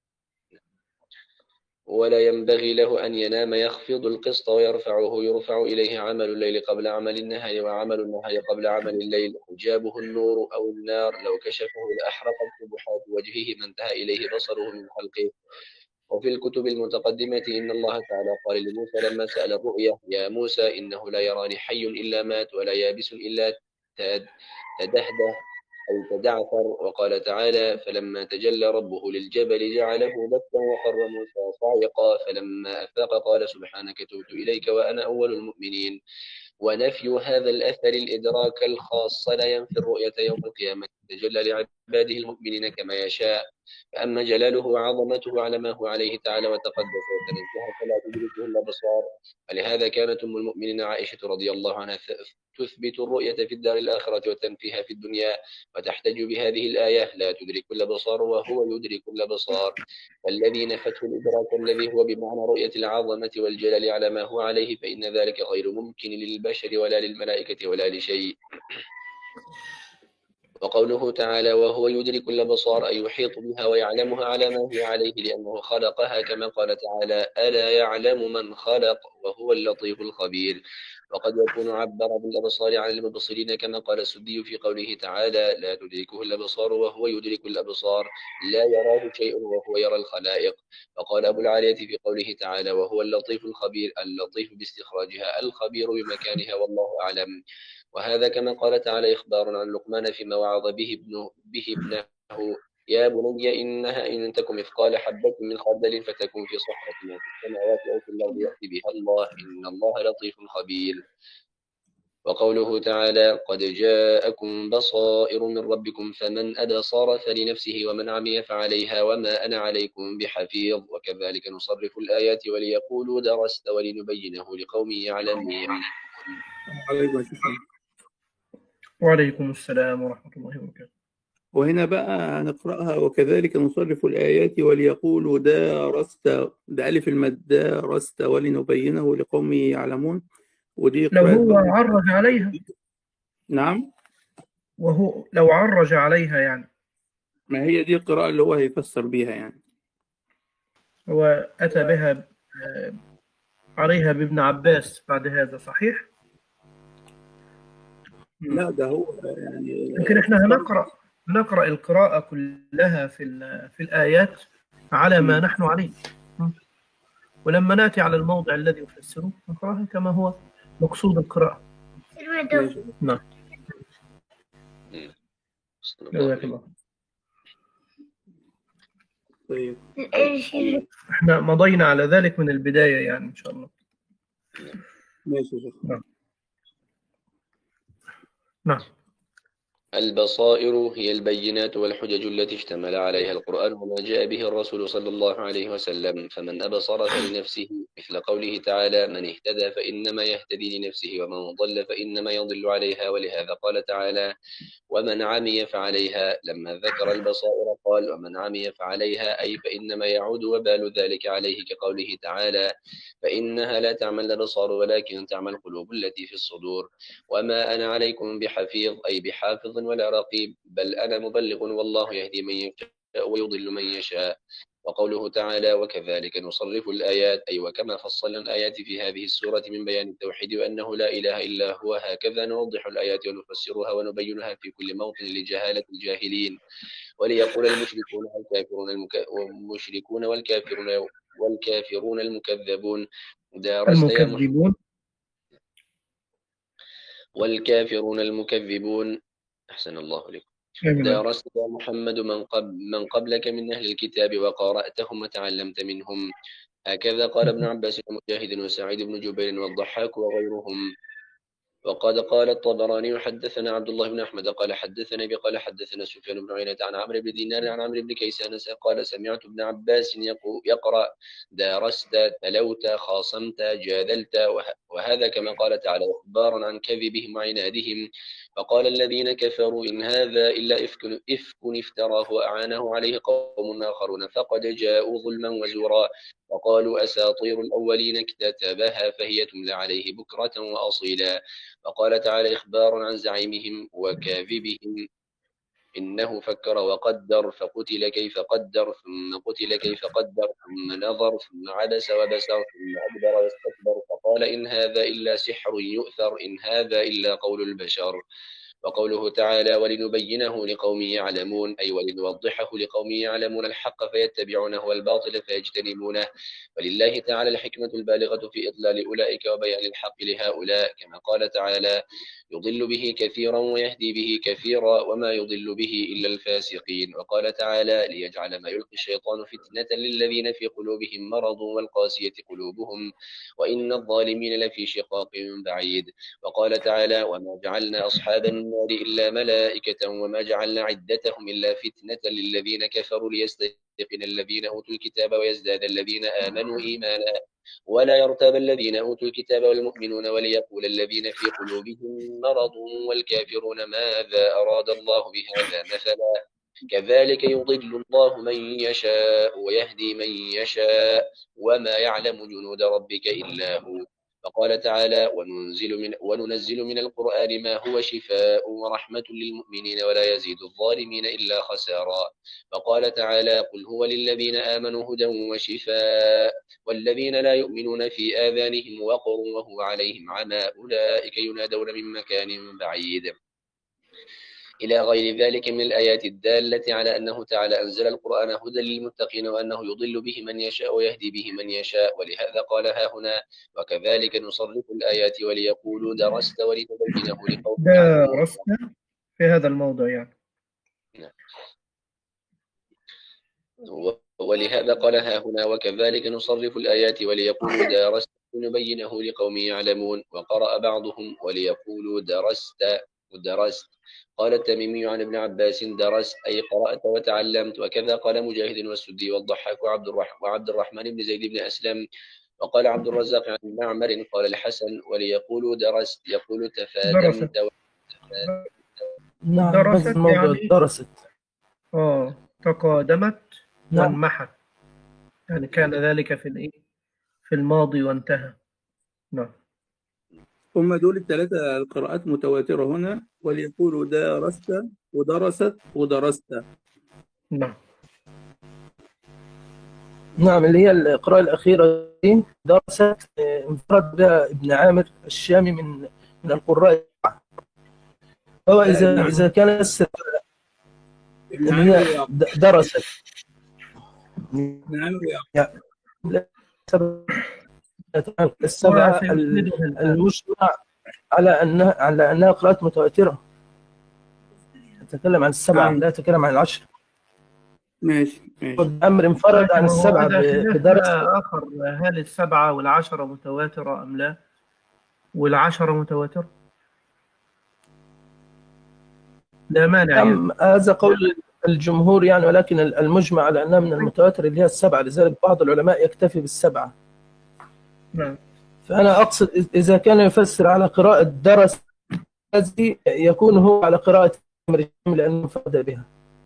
[SPEAKER 2] ولا ينبغي له أن ينام يخفض القسط يرفع إليه عمل الليل قبل عمل النهار وعمل النهار قبل عمل الليل حجابه النور أو النار لو كشفه لأحرقت سبحات وجهه ما انتهى إليه بصره من خلقه. وفي الكتب المتقدمة إن الله تعالى قال لموسى لما سأل الرؤيا يا موسى إنه لا يراني حي إلا مات ولا يابس إلا تدهده أي تدعثر. وقال تعالى فلما تجلى ربه للجبل جعله دكا وخر موسى صاعقا فلما أفاق قال سبحانك تبت إليك وأنا أول المؤمنين. ونفي هذا الأثر الإدراك الخاص لا ينفي الرؤية يوم القيامة تجلى لعباده المؤمنين كما يشاء. فأما جلاله وعظمته على ما هو عليه تعالى وتقدس وتنزه فلا تدركه الأبصار. ولهذا كانت أم المؤمنين عائشة رضي الله عنها تثبت الرؤية في الدار الآخرة وتنفيها في الدنيا وتحتج بهذه الآية لا تدرك الأبصار وهو يدرك الأبصار. فالذي نفته الإدراك الذي هو بمعنى رؤية العظمة والجلال على ما هو عليه فإن ذلك غير ممكن للبشر ولا للملائكة ولا لشيء. وقوله تعالى وهو يدرك الأبصار أي يحيط بها ويعلمها على ما هي عليه لأنه خلقها كما قال تعالى ألا يعلم من خلق وهو اللطيف الخبير. وقد يكون عبر بالأبصار عن المبصرين كما قال السدي في قوله تعالى لا تدركه الأبصار وهو يدرك الأبصار لا يراه شيء وهو يرى الخلائق. وقال أبو العالية في قوله تعالى وهو اللطيف الخبير اللطيف باستخراجها الخبير بمكانها والله أعلم. وهذا كما قال تعالى إخبار عن لقمان فيما وعظ به ابنه يا بني إنها إن تك مثقال حبة من خردل فتكون في صحرة في السماوات أو في الأرض يأتي بها الله إن الله لطيف خبير. وقوله تعالى قد جاءكم بصائر من ربكم فمن أبصر فلنفسه ومن عمي فعليها وما أنا عليكم بحفيظ. وكذلك نصرف الآيات وليقولوا درست ولنبينه لقوم يعلمون.
[SPEAKER 1] وعليكم السلام ورحمة الله وبركاته.
[SPEAKER 3] وهنا بقى هنقرأها وكذلك نصرف الآيات وليقولوا درست بألف المد درست ولنبينه لقوم يعلمون. ودي
[SPEAKER 1] لو هو عرج عليها.
[SPEAKER 3] نعم
[SPEAKER 1] وهو لو عرج عليها يعني
[SPEAKER 3] ما هي دي القراءة اللي هو هيفسر بيها يعني
[SPEAKER 1] هو أتى بها عليها بابن عباس بعد هذا صحيح؟
[SPEAKER 3] لا ده هو يعني
[SPEAKER 1] يمكن احنا هنقرأ القراءة كلها في الآيات على ما نحن عليه ولما نأتي على الموضع الذي يفسره نقرأها كما هو مقصود القراءة. نعم. جزاك الله.
[SPEAKER 3] طيب
[SPEAKER 1] احنا مضينا على ذلك من البداية يعني إن شاء الله.
[SPEAKER 3] ماشي يا شيخ.
[SPEAKER 1] نعم. نعم.
[SPEAKER 2] البصائر هي البينات والحجج التي اشتمل عليها القرآن وما جاء به الرسول صلى الله عليه وسلم، فمن أبصر فلنفسه، مثل قوله تعالى: من اهتدى فإنما يهتدي لنفسه ومن ضل فإنما يضل عليها. ولهذا قال تعالى: ومن عمي فعليها. لما ذكر البصائر قال: ومن عمي فعليها، أي فإنما يعود وبال ذلك عليه، كقوله تعالى: فإنها لا تعمى الأبصار ولكن تعمى القلوب التي في الصدور. وما أنا عليكم بحفيظ، أي بحافظ ولا رقيب، بل أنا مبلغ والله يهدي من يشاء ويضل من يشاء. وقوله تعالى: وكذلك نصرف الآيات، أي وكما فصلنا الآيات في هذه السورة من بيان التوحيد وأنه لا إله إلا هو، هكذا نوضح الآيات ونفسرها ونبينها في كل موطن لجهالة الجاهلين، وليقول المشركون والكافرون المكذبون درست يا محمد
[SPEAKER 1] المكذبون.
[SPEAKER 2] والكافرون المكذبون. أحسن الله لكم. درست يا محمد من قبلك من أهل الكتاب وقرأتهم وتعلمت منهم. هكذا قال ابن عباس ومجاهد وسعيد بن جبير والضحاك وغيرهم. وقد قال الطبراني: حدثنا عبد الله بن أحمد قال حدثنا أبي قال حدثنا سفيان بن عيينة عن عمرو بن دينار عن عمرو بن كيسان قال: سمعت ابن عباس يقرأ: درست، تلوت، خاصمت، جادلت. وهذا كما قال تعالى إخبارا عن كذبهم وعنادهم. فقال الذين كفروا: إن هذا إلا إفك افتراه وأعانه عليه قوم آخرون فقد جاءوا ظلما وزورا. وقالوا: أساطير الأولين اكتتبها فهي تملى عليه بكرة وأصيلا. وقال تعالى إخبارا عن زعيمهم وكاذبهم: إنه فكر وقدر فقتل كيف قدر ثم قتل كيف قدر ثم نظر ثم عبس وبسر ثم أدبر واستكبر فقال: إن هذا إلا سحر يؤثر إن هذا إلا قول البشر. وقوله تعالى: ولنبينه لقوم يعلمون، أي ولنوضحه لقوم يعلمون الحق فيتبعونه والباطل فيجتنبونه. ولله تعالى الحكمة البالغة في إضلال أولئك وبيان الحق لهؤلاء، كما قال تعالى: يضل به كثيرا ويهدي به كثيرا وما يضل به إلا الفاسقين. وقال تعالى: ليجعل ما يلقي الشيطان فتنة للذين في قلوبهم مرض والقاسية قلوبهم وإن الظالمين لفي شقاق بعيد. وقال تعالى: وما جعلنا أصحاب النار إلا ملائكة وما جعلنا عدتهم إلا فتنة للذين كفروا ليستيقن الذين أوتوا الكتاب ويزداد الذين آمنوا إيمانا ولا يرتاب الذين أوتوا الكتاب والمؤمنون وليقول الذين في قلوبهم مرض والكافرون ماذا أراد الله بهذا مثلا. كذلك يضل الله من يشاء ويهدي من يشاء وما يعلم جنود ربك إلا هو. وقال تعالى: وننزل من القرآن ما هو شفاء ورحمة للمؤمنين ولا يزيد الظالمين إلا خسارا. وقال تعالى: قل هو للذين آمنوا هدى وشفاء والذين لا يؤمنون في آذانهم وقر وهو عليهم عمى أولئك ينادون من مكان بعيد، إلى غير ذلك من الآيات الدالة على أنه تعالى أنزل القرآن هدى للمتقين وأنه يضل به من يشاء ويهدي به من يشاء. ولهذا قال ها هنا: وكذلك نصرف الآيات وليقولوا درست ولنبينه لقوم
[SPEAKER 1] درست في هذا الموضع يعني.
[SPEAKER 2] ولهذا قال ها هنا: وكذلك نصرف الآيات وليقولوا درست لنبينه لقوم يعلمون. وقرأ بعضهم: وليقولوا درست. قال التميمي عن ابن عباس: درست أي قرأت وتعلمت. وكذا قال مجاهد والسدي والضحاك وعبد الرحمن بن زيد بن أسلم. وقال عبد الرزاق عن معمر قال الحسن: وليقولوا درست يقول تفادمت.
[SPEAKER 1] نعم، درست يعني درست تقادمت وانمحت، يعني كان ذلك في الماضي وانتهى. نعم.
[SPEAKER 3] هم دول الثلاثة القراءات متواترة هنا: وليقولوا درست ودرست ودرست.
[SPEAKER 1] نعم، اللي هي القراءة الأخيرة دي درست انفرد بها ابن عامر الشامي من القراء. هو إذا كان درست السبعة المجمع على أنها قراءة متواترة. أتكلم عن السبعة لا أتكلم عن العشر.
[SPEAKER 3] ماشي.
[SPEAKER 1] أمر انفرد عن السبعة بدرجة آخر. هل السبعة والعشرة متواترة أم لا؟ والعشرة متواتر، لا مانع يعني.
[SPEAKER 4] نعم هذا قول الجمهور يعني، ولكن المجمع على أنها من المتواتر اللي هي السبعة، لذلك بعض العلماء يكتفي بالسبعة.
[SPEAKER 1] نعم.
[SPEAKER 4] فأنا أقصد إذا كان يفسر على قراءة درس هذه يكون هو على قراءة لأنه انفرد بها،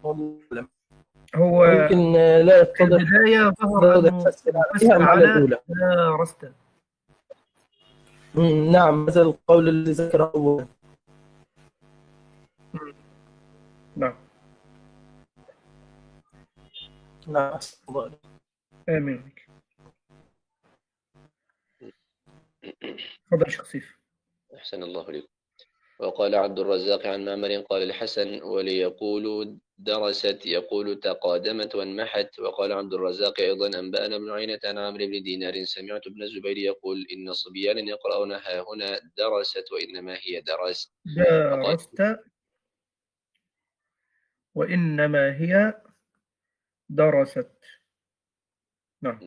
[SPEAKER 1] هو
[SPEAKER 4] يمكن لا
[SPEAKER 1] في
[SPEAKER 4] يقتضي
[SPEAKER 1] البداية ظهر أنه
[SPEAKER 4] يفسر
[SPEAKER 1] يفسر
[SPEAKER 4] على
[SPEAKER 1] على
[SPEAKER 4] الأولى.
[SPEAKER 1] درست.
[SPEAKER 4] نعم هذا القول اللي ذكره أولا.
[SPEAKER 1] نعم.
[SPEAKER 4] نعم
[SPEAKER 1] آمين. تفضل شيخ سيف.
[SPEAKER 2] أحسن الله عليكم. وقال عبد الرزاق عن معمر قال الحسن وليقولوا درست يقول تقادمت وانمحت. وقال عبد الرزاق أيضا أنبأنا بن عيينة عن عمرو بن دينار سمعت ابن الزبير يقول إن صبيانا يقرؤون ها هنا درست وإنما هي درست.
[SPEAKER 1] درست وإنما هي درست. نعم.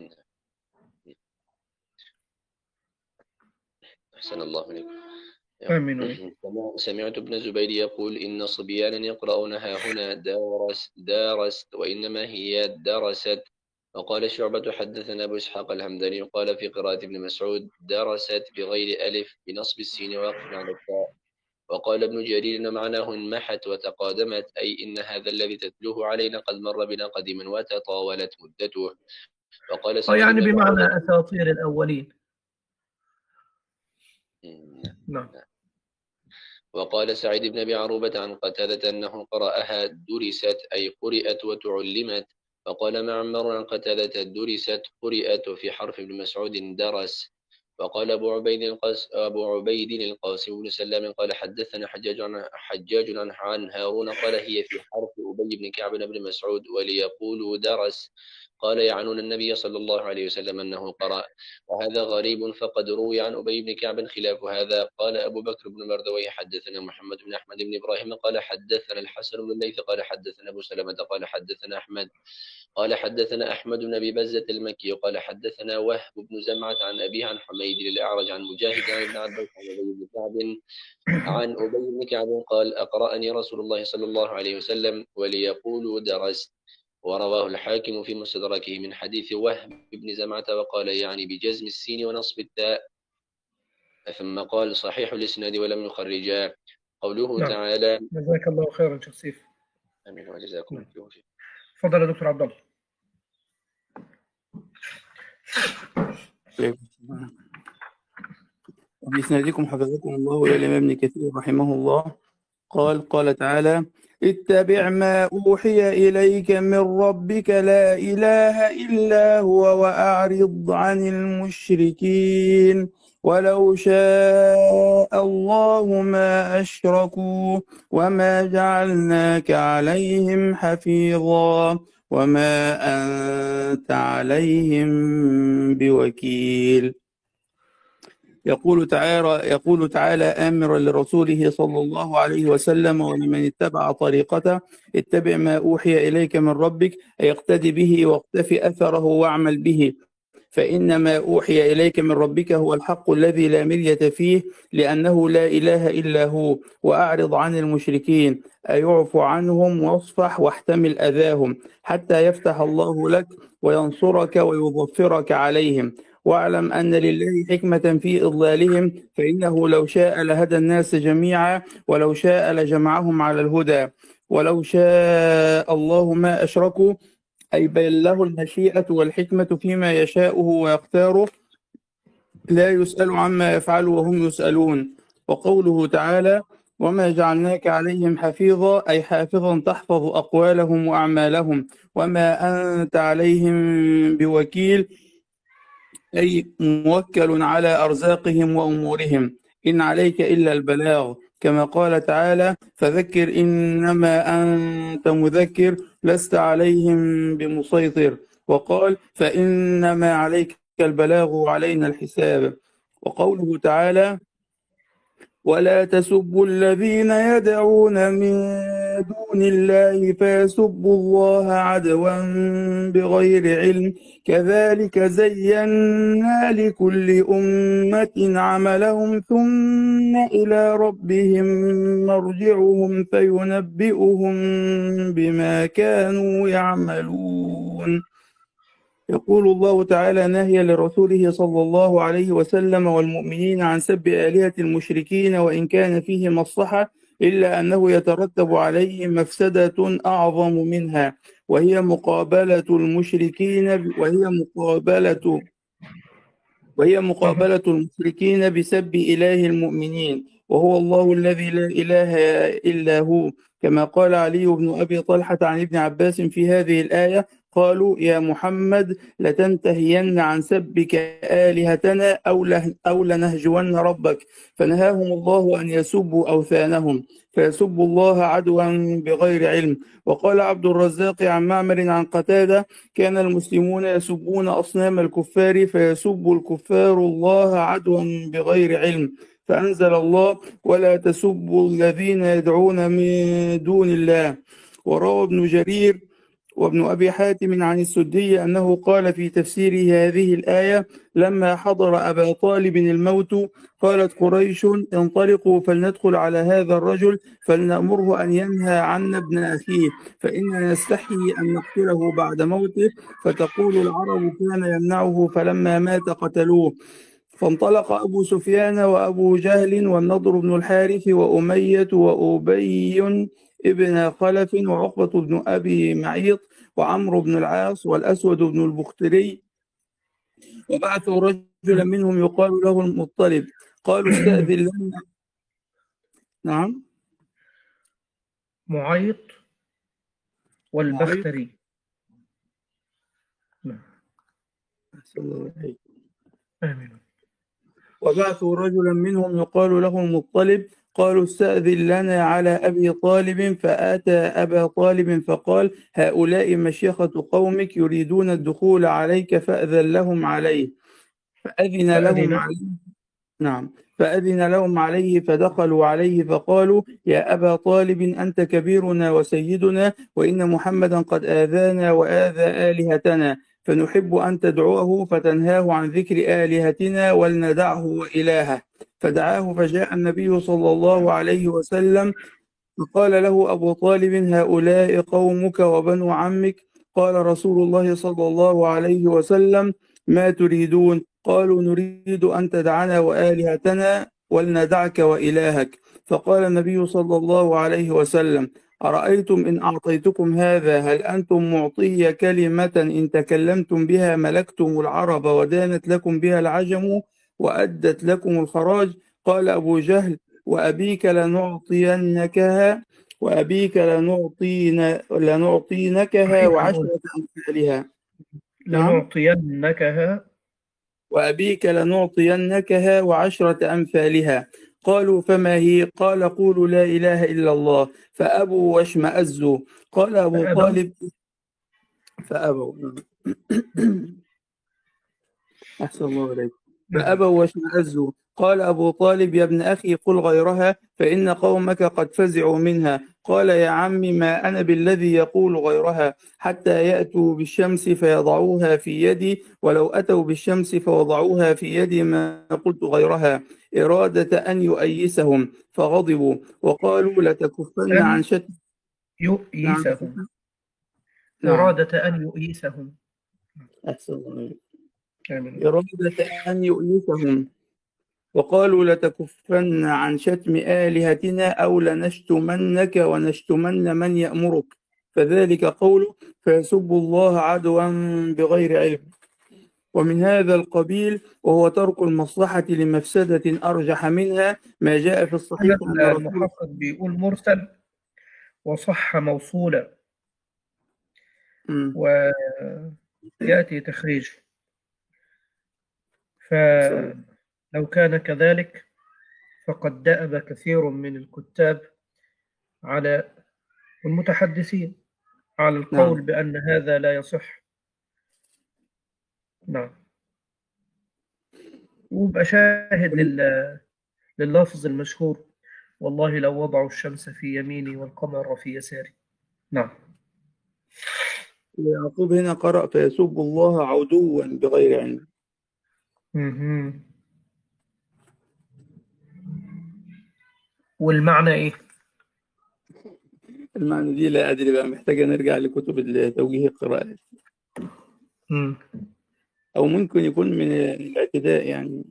[SPEAKER 2] أحسن الله عليكم.
[SPEAKER 1] آمين.
[SPEAKER 2] سمعت ابن الزبير يقول إن صبيانا يقرؤون ها هنا دارست وإنما هي درست. وقال شعبة حدثنا أبو إسحاق الهمداني قال في قراءة ابن مسعود درست بغير ألف بنصب السين ووقف على التاء. وقال ابن جرير معناه انمحت وتقادمت، أي إن هذا الذي تتلوه علينا قد مر بنا قديما وتطاولت مدته. وقال سعيد
[SPEAKER 1] يعني
[SPEAKER 2] بن
[SPEAKER 1] بمعنى أساطير الأولين. نعم.
[SPEAKER 2] وقال سعيد بن أبي عروبة عن قتادة أنه قرأها درست أي قرئت وتعلمت. وقال معمر عن قتادة درست قرئت في حرف ابن مسعود درس. وقال أبو عبيد القاسم بن سلام قال حدثنا حجاج عن هارون قال هي في حرف أبي بن كعب بن مسعود وليقولوا درس. قال يعنون النبي صلى الله عليه وسلم أنه قرأ. وهذا غريب فقد روي عن أبي بن كعب خلاف هذا. قال أبو بكر بن مردويه حدثنا محمد بن أحمد بن إبراهيم قال حدثنا الحسن بن الليث قال حدثنا أبو سلمة قال حدثنا أحمد قال حدثنا أحمد بن أبي بزة المكي قال حدثنا وهب بن زمعة عن أبيه عن حميد الأعرج عن مجاهد عن ابن عباس عن أبي بن كعب قال أقرأني رسول الله صلى الله عليه وسلم وليقولوا درست. ورواه الحاكم في مستدركه من حديث وهب بن زمعة وقال يعني بجزم السين ونصب التاء، ثم قال صحيح الإسناد ولم يخرجا. قوله تعالى.
[SPEAKER 1] جزاك الله خيرا شيخ سيف.
[SPEAKER 2] آمين وجزاكم الله خيرا.
[SPEAKER 1] تفضل يا دكتور عبد الله.
[SPEAKER 3] بإسنادكم حفظكم الله إلى الإمام ابن كثير رحمه الله قال تعالى اتبع ما أوحي إليك من ربك لا إله إلا هو وأعرض عن المشركين ولو شاء الله ما أشركوا وما جعلناك عليهم حفيظا وما أنت عليهم بوكيل. يقول تعالى آمرا لرسوله صلى الله عليه وسلم ولمن اتبع طريقته اتبع ما أوحي إليك من ربك، أي اقتدي به واقتفي أثره واعمل به، فإن ما أوحي إليك من ربك هو الحق الذي لا مرية فيه لأنه لا إله إلا هو. وأعرض عن المشركين، أي اعف عنهم واصفح واحتمل أذاهم حتى يفتح الله لك وينصرك ويظفرك عليهم. واعلم أن لله حكمة في إضلالهم، فإنه لو شاء لهدى الناس جميعا ولو شاء لجمعهم على الهدى ولو شاء الله ما أشركوا، أي بل له المشيئة والحكمة فيما يشاءه ويختاره، لا يسأل عما يفعل وهم يسألون. وقوله تعالى وما جعلناك عليهم حفيظا، أي حافظا تحفظ أقوالهم وأعمالهم، وما أنت عليهم بوكيل، أي موكل على أرزاقهم وأمورهم، إن عليك إلا البلاغ، كما قال تعالى فذكر إنما أنت مذكر لست عليهم بمسيطر. وقال فإنما عليك البلاغ وعلينا الحساب. وقوله تعالى ولا تسبوا الذين يدعون من دون الله فيسبوا الله عدوا بغير علم كذلك زينا لكل أمة عملهم ثم إلى ربهم مرجعهم فينبئهم بما كانوا يعملون. يقول الله تعالى ناهيا لرسوله صلى الله عليه وسلم والمؤمنين عن سب آلهة المشركين وإن كان فيه مصلحة إلا أنه يترتب عليه مفسدة أعظم منها وهي مقابلة المشركين بسب إله المؤمنين وهو الله الذي لا إله إلا هو، كما قال علي بن أبي طلحة عن ابن عباس في هذه الآية: قالوا يا محمد لتنتهين عن سبك آلهتنا أو لنهجون ربك، فنهاهم الله أن يسبوا أوثانهم فيسبوا الله عدوا بغير علم. وقال عبد الرزاق عن معمر عن قتادة: كان المسلمون يسبون أصنام الكفار فيسب الكفار الله عدوا بغير علم، فأنزل الله: ولا تسبوا الذين يدعون من دون الله. وروى ابن جرير وابن أبي حاتم عن السدي أنه قال في تفسير هذه الآية: لما حضر أبا طالب الموت قالت قريش: انطلقوا فلندخل على هذا الرجل فلنأمره أن ينهى عنا ابن أخيه فإننا نستحيي أن نقتله بعد موته، فتقول العرب: كان يمنعه فلما مات قتلوه. فانطلق أبو سفيان وأبو جهل والنضر بن الحارث وأمية وأبي ابن خلف وعقبة بن أبي معيط وعمرو بن العاص والأسود بن البختري، وبعثوا رجلا منهم يقال له المطلب. قالوا: استأذن لنا. نعم.
[SPEAKER 1] معيط والبختري. آمين.
[SPEAKER 3] وبعثوا رجلا منهم يقال له المطلب. قالوا: استأذن لنا على أبي طالب. فأتى أبا طالب فقال: هؤلاء مشيخة قومك يريدون الدخول عليك فأذن لهم عليه. فأذن لهم عليه فدخلوا عليه فقالوا: يا أبا طالب أنت كبيرنا وسيدنا وإن محمدا قد آذانا وآذى آلهتنا، فنحب أن تدعوه فتنهاه عن ذكر آلهتنا ولندعه وإلهه. فدعاه فجاء النبي صلى الله عليه وسلم فقال له أبو طالب: هؤلاء قومك وبنو عمك. قال رسول الله صلى الله عليه وسلم: ما تريدون؟ قالوا: نريد أن تدعنا وآلهتنا ولندعك وإلهك. فقال النبي صلى الله عليه وسلم: أرأيتم إن أعطيتكم هذا هل أنتم معطي كلمة إن تكلمتم بها ملكتم العرب ودانت لكم بها العجم وأدت لكم الخراج؟ قال أبو جهل: وأبيك لنعطينكها وعشرة أمثالها. وأبيك لنعطينكها وعشرة أمثالها. قالوا: فما هي؟ قال: قولوا لا إله إلا الله. فأبوا واشمأزوا. قال أبو طالب: فأبوا. أحسن الله عليك. فأبوا واشمأزوا. قال أبو طالب: يا ابن أخي قل غيرها فإن قومك قد فزعوا منها. قال: يا عم ما أنا بالذي يقول غيرها حتى يأتوا بالشمس فيضعوها في يدي، ولو أتوا بالشمس فوضعوها في يدي ما قلت غيرها، إرادة أن يؤيسهم. فغضبوا وقالوا: لتكفن عن شتم
[SPEAKER 1] يؤيسهم. إرادة أن يؤيسهم.
[SPEAKER 3] أحسن الله. إرادة أن يؤيسهم. وقالوا: لتكفن عن شتم آلهتنا أو لنشتمنك ونشتمن من يأمرك. فذلك قوله: فيسب الله عدوا بغير علم. ومن هذا القبيل وهو ترك المصلحة لمفسدة أرجح منها ما جاء في الصحيح أن
[SPEAKER 1] المحقق بيقول مرسل وصح موصولا ويأتي تخريجه، فلو كان كذلك فقد دأب كثير من الكتاب على المتحدثين على القول بأن هذا لا يصح. نعم. ويبقى شاهد لللفظ المشهور: والله لو وضعوا الشمس في يميني والقمر في يساري. نعم.
[SPEAKER 3] يعقوب هنا قرأ فيسب الله عدوا بغير علم.
[SPEAKER 1] مهم. والمعنى إيه؟
[SPEAKER 3] المعنى دي لا أدري بقى، محتاجة نرجع لكتب توجيه القراءات،
[SPEAKER 1] مم.
[SPEAKER 3] أو ممكن يكون من الاعتداء يعني.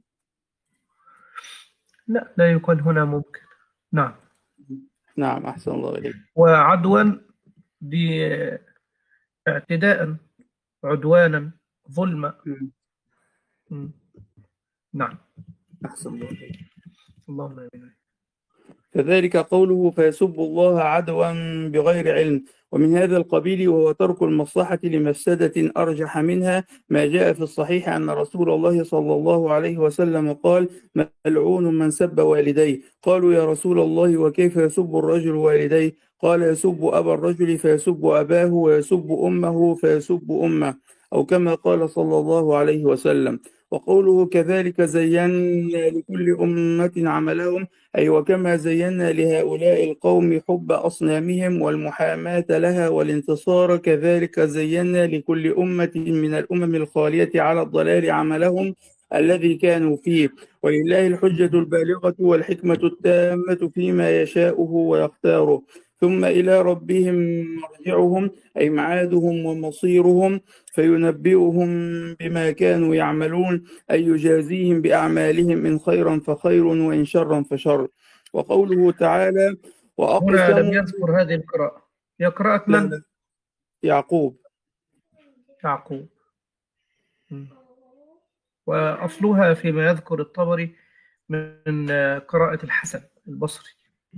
[SPEAKER 1] لا، لا يقال هنا ممكن. نعم.
[SPEAKER 3] نعم، أحسن الله إليك.
[SPEAKER 1] وعدوا دي اعتداء، عدوانا، ظلما.
[SPEAKER 3] مم.
[SPEAKER 1] مم. نعم.
[SPEAKER 3] أحسن الله إليك.
[SPEAKER 1] اللهم آمين.
[SPEAKER 3] كذلك قوله فيسب الله عدوا بغير علم، ومن هذا القبيل وهو ترك المصلحة لمفسدة أرجح منها ما جاء في الصحيح أن رسول الله صلى الله عليه وسلم قال ملعون من سب والديه. قالوا يا رسول الله وكيف يسب الرجل والديه؟ قال يسب أبا الرجل فيسب أباه، ويسب أمه فيسب أمه، أو كما قال صلى الله عليه وسلم. وقوله كذلك زينا لكل أمة عملهم، أي وكما زينا لهؤلاء القوم حب أصنامهم والمحاماة لها والانتصار، كذلك زينا لكل أمة من الأمم الخالية على الضلال عملهم الذي كانوا فيه، ولله الحجة البالغة والحكمة التامة فيما يشاءه ويختاره، ثم إلى ربهم مرجعهم أي معادهم ومصيرهم، فينبئهم بما كانوا يعملون، أي يجازيهم بأعمالهم إن خيرا فخير وإن شرا فشر. وقوله تعالى
[SPEAKER 1] هنا لم
[SPEAKER 3] وأقسموا.
[SPEAKER 1] يذكر هذه القراءة. هي قراءة
[SPEAKER 3] لا
[SPEAKER 1] من؟
[SPEAKER 3] لا، يعقوب.
[SPEAKER 1] يعقوب. مم. وأصلها فيما يذكر الطبري من قراءة الحسن البصري،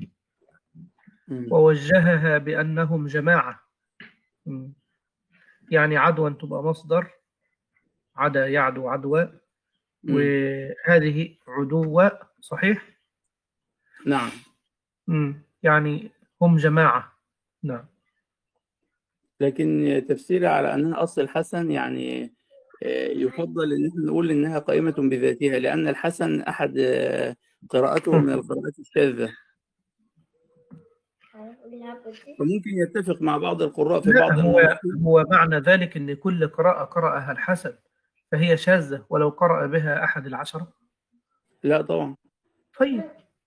[SPEAKER 1] ووجهها بأنهم جماعة. مم. يعني عدوا تبقى مصدر، عدا يعدو عدوا، وهذه عدوة. صحيح؟
[SPEAKER 3] نعم.
[SPEAKER 1] يعني هم جماعة. نعم.
[SPEAKER 3] لكن تفسيرها على أنها أصل الحسن يعني يفضل أن احنا نقول إنها قائمة بذاتها، لأن الحسن أحد قراءته من القراءات الشاذة، فممكن يتفق مع بعض القراء في
[SPEAKER 1] لا،
[SPEAKER 3] بعض المواضع.
[SPEAKER 1] هو معنى ذلك أن كل قراءة قرأها الحسن فهي شاذة ولو قرأ بها أحد العشرة؟
[SPEAKER 3] لا طبعا.
[SPEAKER 1] طيب.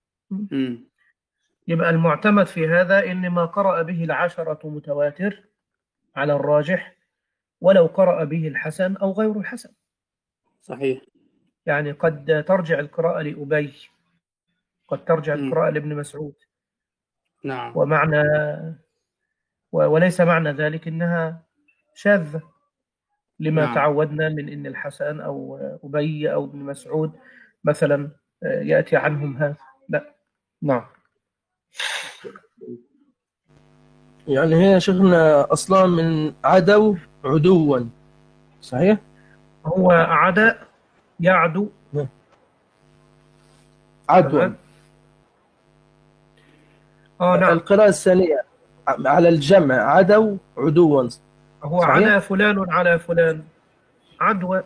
[SPEAKER 1] يبقى المعتمد في هذا إن ما قرأ به العشرة متواتر على الراجح، ولو قرأ به الحسن أو غير الحسن.
[SPEAKER 3] صحيح.
[SPEAKER 1] يعني قد ترجع القراءة لأبي، قد ترجع القراءة لابن مسعود.
[SPEAKER 3] نعم.
[SPEAKER 1] ومعنى وليس معنى ذلك إنها شاذة، لما
[SPEAKER 3] نعم.
[SPEAKER 1] تعودنا من إن الحسن أو أبي أو ابن مسعود مثلا يأتي عنهم هذا. لا. نعم.
[SPEAKER 4] يعني هي شيخنا أصلا من عدو عدوا، صحيح؟
[SPEAKER 1] هو عدا يعدو
[SPEAKER 4] عدوا.
[SPEAKER 1] نعم.
[SPEAKER 4] القراءة الثانية على الجمع عدو عدوا.
[SPEAKER 1] هو
[SPEAKER 4] صحيح؟
[SPEAKER 1] عدا فلان على فلان عدوى.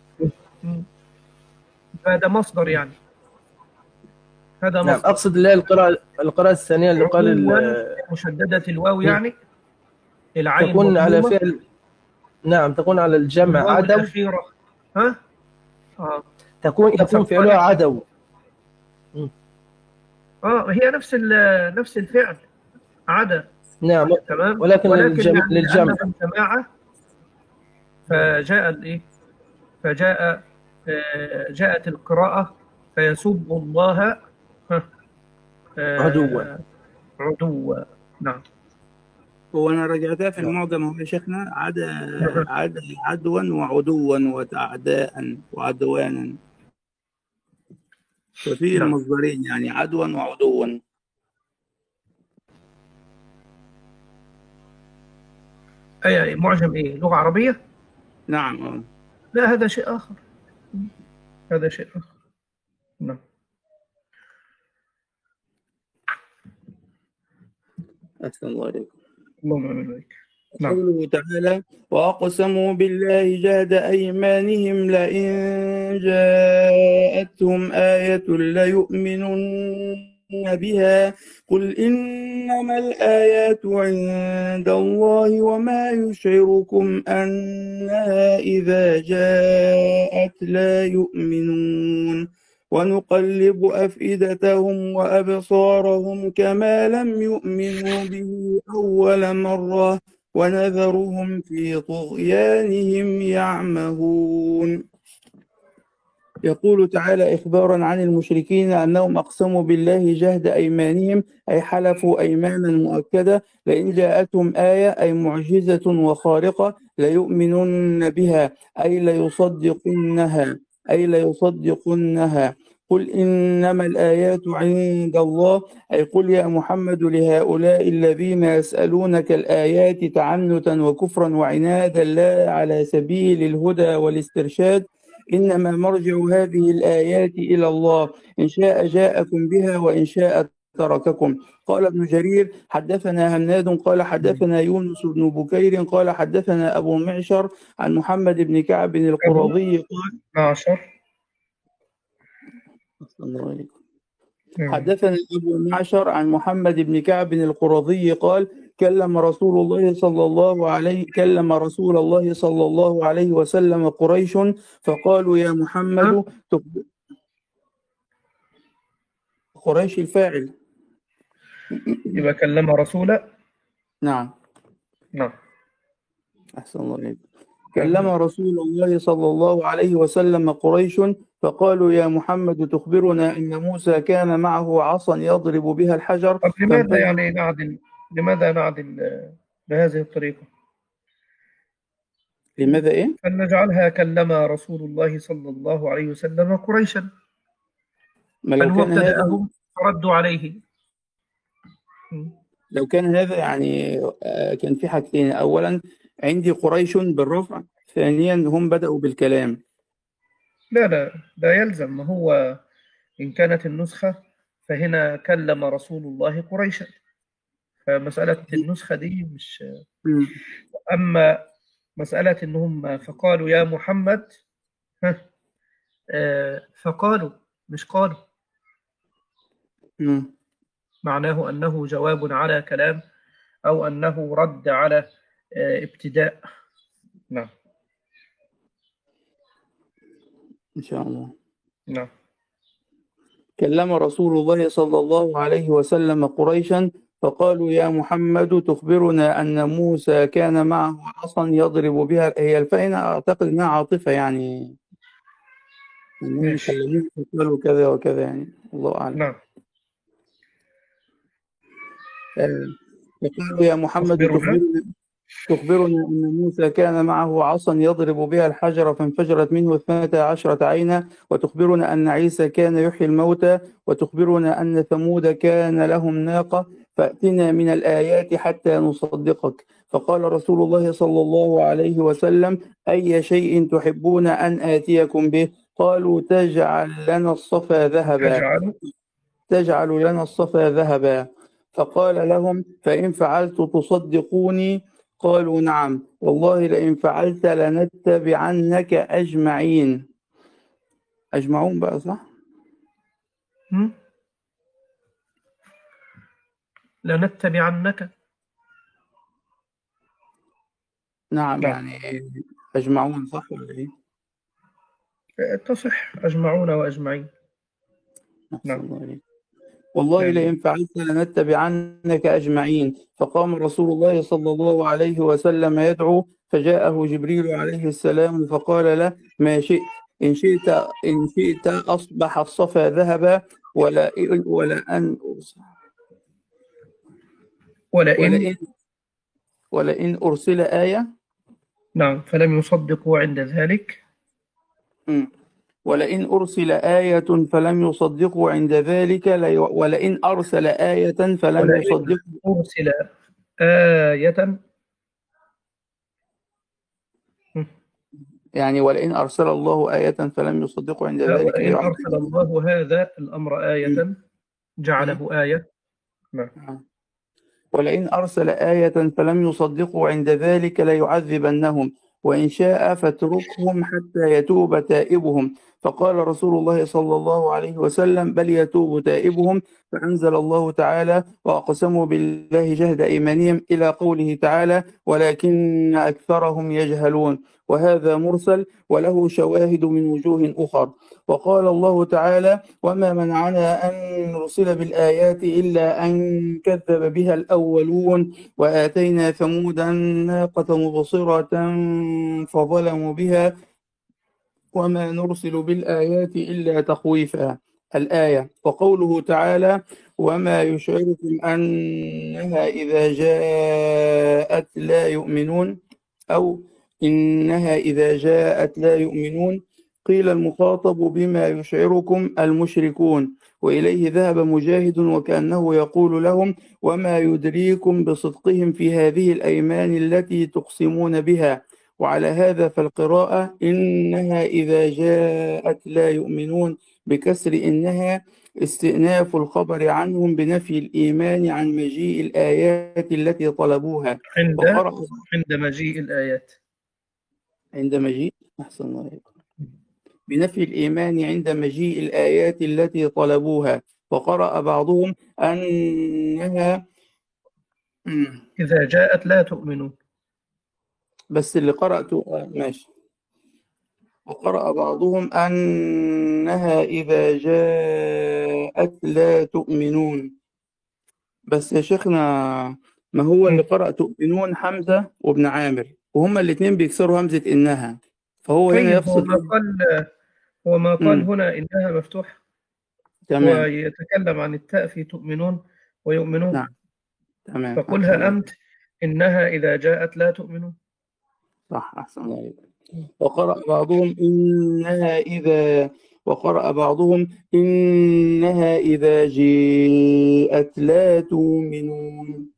[SPEAKER 1] هذا مصدر يعني. هذا
[SPEAKER 4] نعم،
[SPEAKER 1] مصدر.
[SPEAKER 4] أقصد اللي هي القراءة الثانية اللي قال
[SPEAKER 1] مشددة الواو يعني العين
[SPEAKER 4] تكون
[SPEAKER 1] مضمومة.
[SPEAKER 4] على فعل. نعم، تكون على الجمع عدو.
[SPEAKER 1] الأخيرة
[SPEAKER 4] تكون فعلها عدو.
[SPEAKER 1] هي نفس الفعل عدا.
[SPEAKER 4] نعم.
[SPEAKER 1] تمام.
[SPEAKER 4] ولكن للجمع.
[SPEAKER 1] لأنهم جماعة فجاء الإيه؟ جاءت القراءة فيسب الله عدوا. نعم.
[SPEAKER 3] هو أنا رجعتها في المعجم هو يا شيخنا عدوا وعدوا وأعداء وعدوانا، ففي المصدرين يعني عدوا وعدوا.
[SPEAKER 1] أي معجم إيه؟ لغة عربية؟
[SPEAKER 3] نعم.
[SPEAKER 1] لا، هذا شيء آخر. هذا شيء آخر. نعم.
[SPEAKER 3] أحسن الله إليكم.
[SPEAKER 1] اللهم آمين.
[SPEAKER 3] قوله تعالى وأقسموا بالله جهد أيمانهم لئن جاءتهم آية ليؤمنن بها قل إنما الآيات عند الله وما يشعركم أنها إذا جاءت لا يؤمنون ونقلب أفئدتهم وأبصارهم كما لم يؤمنوا به أول مرة ونذرهم في طغيانهم يعمهون. يقول تعالى إخبارا عن المشركين أنهم أقسموا بالله جهد أيمانهم أي حلفوا أيمانا مؤكدة لئن جاءتهم آية أي معجزة وخارقة ليؤمنن بها أي ليصدقنها قل إنما الآيات عند الله أي قل يا محمد لهؤلاء الذين يسألونك الآيات تعنتا وكفرا وعنادا لا على سبيل الهدى والاسترشاد إنما مرجع هذه الآيات إلى الله إن شاء جاءكم بها وإن شاء ترككم. قال ابن جرير حدثنا هناد قال حدثنا يونس بن بكير قال حدثنا أبو معشر عن محمد بن كعب القرظي قال حدثنا أبو معشر عن محمد بن كعب القرظي قال كلم رسول الله صلى الله عليه وسلم قريش فقالوا يا محمد قريش الفاعل
[SPEAKER 1] يبقى كلم رسوله.
[SPEAKER 3] نعم أحسن الله عليك. كلم رسول الله صلى الله عليه وسلم قريش فقالوا يا محمد تخبرنا أن موسى كان معه عصا يضرب بها الحجر.
[SPEAKER 1] طب لماذا نعدل بهذه الطريقة؟
[SPEAKER 3] لماذا إيه؟
[SPEAKER 1] فلنجعلها كلم رسول الله صلى الله عليه وسلم قريشا
[SPEAKER 3] فهو
[SPEAKER 1] ابتدأهم فردوا عليه.
[SPEAKER 3] لو كان هذا يعني كان في حاجتين، أولا عندي قريش بالرفع، ثانيا هم بدأوا بالكلام.
[SPEAKER 1] لا يلزم، ما هو إن كانت النسخة فهنا كلم رسول الله قريشا، فمسألة النسخة دي مش. أما مسألة إنهم فقالوا يا محمد فقالوا مش قالوا، معناه أنه جواب على كلام أو أنه رد على ابتداء. نعم
[SPEAKER 3] إن شاء الله.
[SPEAKER 1] نعم.
[SPEAKER 3] كلم رسول الله صلى الله عليه وسلم قريشا فقالوا يا محمد تخبرنا أن موسى كان معه عصا يضرب بها. هي الفاء أعتقد أنها عاطفة، يعني أنهم يكلمون فقالوا كذا وكذا، يعني الله أعلم.
[SPEAKER 1] نعم.
[SPEAKER 3] فقالوا يا محمد تخبرنا أن موسى كان معه عصا يضرب بها الحجر فانفجرت منه 12 عينا، وتخبرنا أن عيسى كان يحيي الموتى، وتخبرنا أن ثمود كان لهم ناقة، فأتنا من الآيات حتى نصدقك. فقال رسول الله صلى الله عليه وسلم أي شيء تحبون أن آتيكم به؟ قالوا تجعل لنا الصفا ذهبا. فقال لهم فإن فعلت تصدقوني؟ قالوا نعم والله لئن فعلت لنتبعنك أجمعين. أجمعون بقى صح؟
[SPEAKER 1] لنتبعنك.
[SPEAKER 3] نعم يعني أجمعون صح ولا إيه؟
[SPEAKER 1] تصح أجمعون وأجمعين.
[SPEAKER 3] نعم. والله لئن فعلت لنتبعنك أجمعين. فقام رسول الله صلى الله عليه وسلم يدعو، فجاءه جبريل عليه السلام فقال له ما شئت، إن شئت أصبح الصفا ذهبا ولئن أرسل آية.
[SPEAKER 1] نعم فلم يصدقوا عند ذلك.
[SPEAKER 3] ولئن أرسل آية فلم يصدقوا عند ذلك ولئن أرسل آية فلم يصدقوا.
[SPEAKER 1] أرسل آية
[SPEAKER 3] يعني ولئن أرسل الله آية فلم يصدقوا عند ذلك.
[SPEAKER 1] ولئن أرسل الله هذا الأمر آية جعله آية.
[SPEAKER 3] ولئن أرسل آية فلم يصدقوا عند ذلك ليعذبنهم، وإن شاء فاتركهم حتى يتوب تائبهم. فقال رسول الله صلى الله عليه وسلم بل يتوب تائبهم، فأنزل الله تعالى وأقسموا بالله جهد أيمانهم إلى قوله تعالى ولكن أكثرهم يجهلون، وهذا مرسل وله شواهد من وجوه أخر. وقال الله تعالى وما منعنا أن نرسل بالآيات إلا أن كذب بها الأولون وآتينا ثمود الناقة مبصرة فظلموا بها وما نرسل بالآيات إلا تخويفا. الآية. وقوله تعالى وما يشعركم أنها إذا جاءت لا يؤمنون، أو إنها إذا جاءت لا يؤمنون. قيل المخاطب بما يشعركم المشركون، وإليه ذهب مجاهد وكأنه يقول لهم وما يدريكم بصدقهم في هذه الأيمان التي تقسمون بها. وعلى هذا فالقراءة إنها إذا جاءت لا يؤمنون بكسر إنها استئناف الخبر عنهم بنفي الإيمان عن مجيء الآيات التي طلبوها.
[SPEAKER 1] عند مجيء الآيات،
[SPEAKER 3] عند مجيء أحسن الله عليكم. بنفي الإيمان عند مجيء الآيات التي طلبوها. وقرأ بعضهم أنها
[SPEAKER 1] إذا جاءت لا تؤمنون،
[SPEAKER 3] بس اللي قرأته ماشي. وقرأ بعضهم أنها إذا جاءت لا تؤمنون. بس يا شيخنا ما هو اللي قرأ تؤمنون حمزة وابن عامر، وهما الاثنين بيكسروا همزة إنها، فهو هنا
[SPEAKER 1] طيب
[SPEAKER 3] يفصل.
[SPEAKER 1] هو ما قال هنا إنها مفتوح،
[SPEAKER 3] تمام.
[SPEAKER 1] ويتكلم عن التاء في تؤمنون ويؤمنون.
[SPEAKER 3] نعم تمام.
[SPEAKER 1] فقلها أنت إنها إذا جاءت لا تؤمنون.
[SPEAKER 3] صح أحسن الله عليك. وقرأ بعضهم إنها إذا وقرأ بعضهم إنها إذا جاءت لا تؤمنون.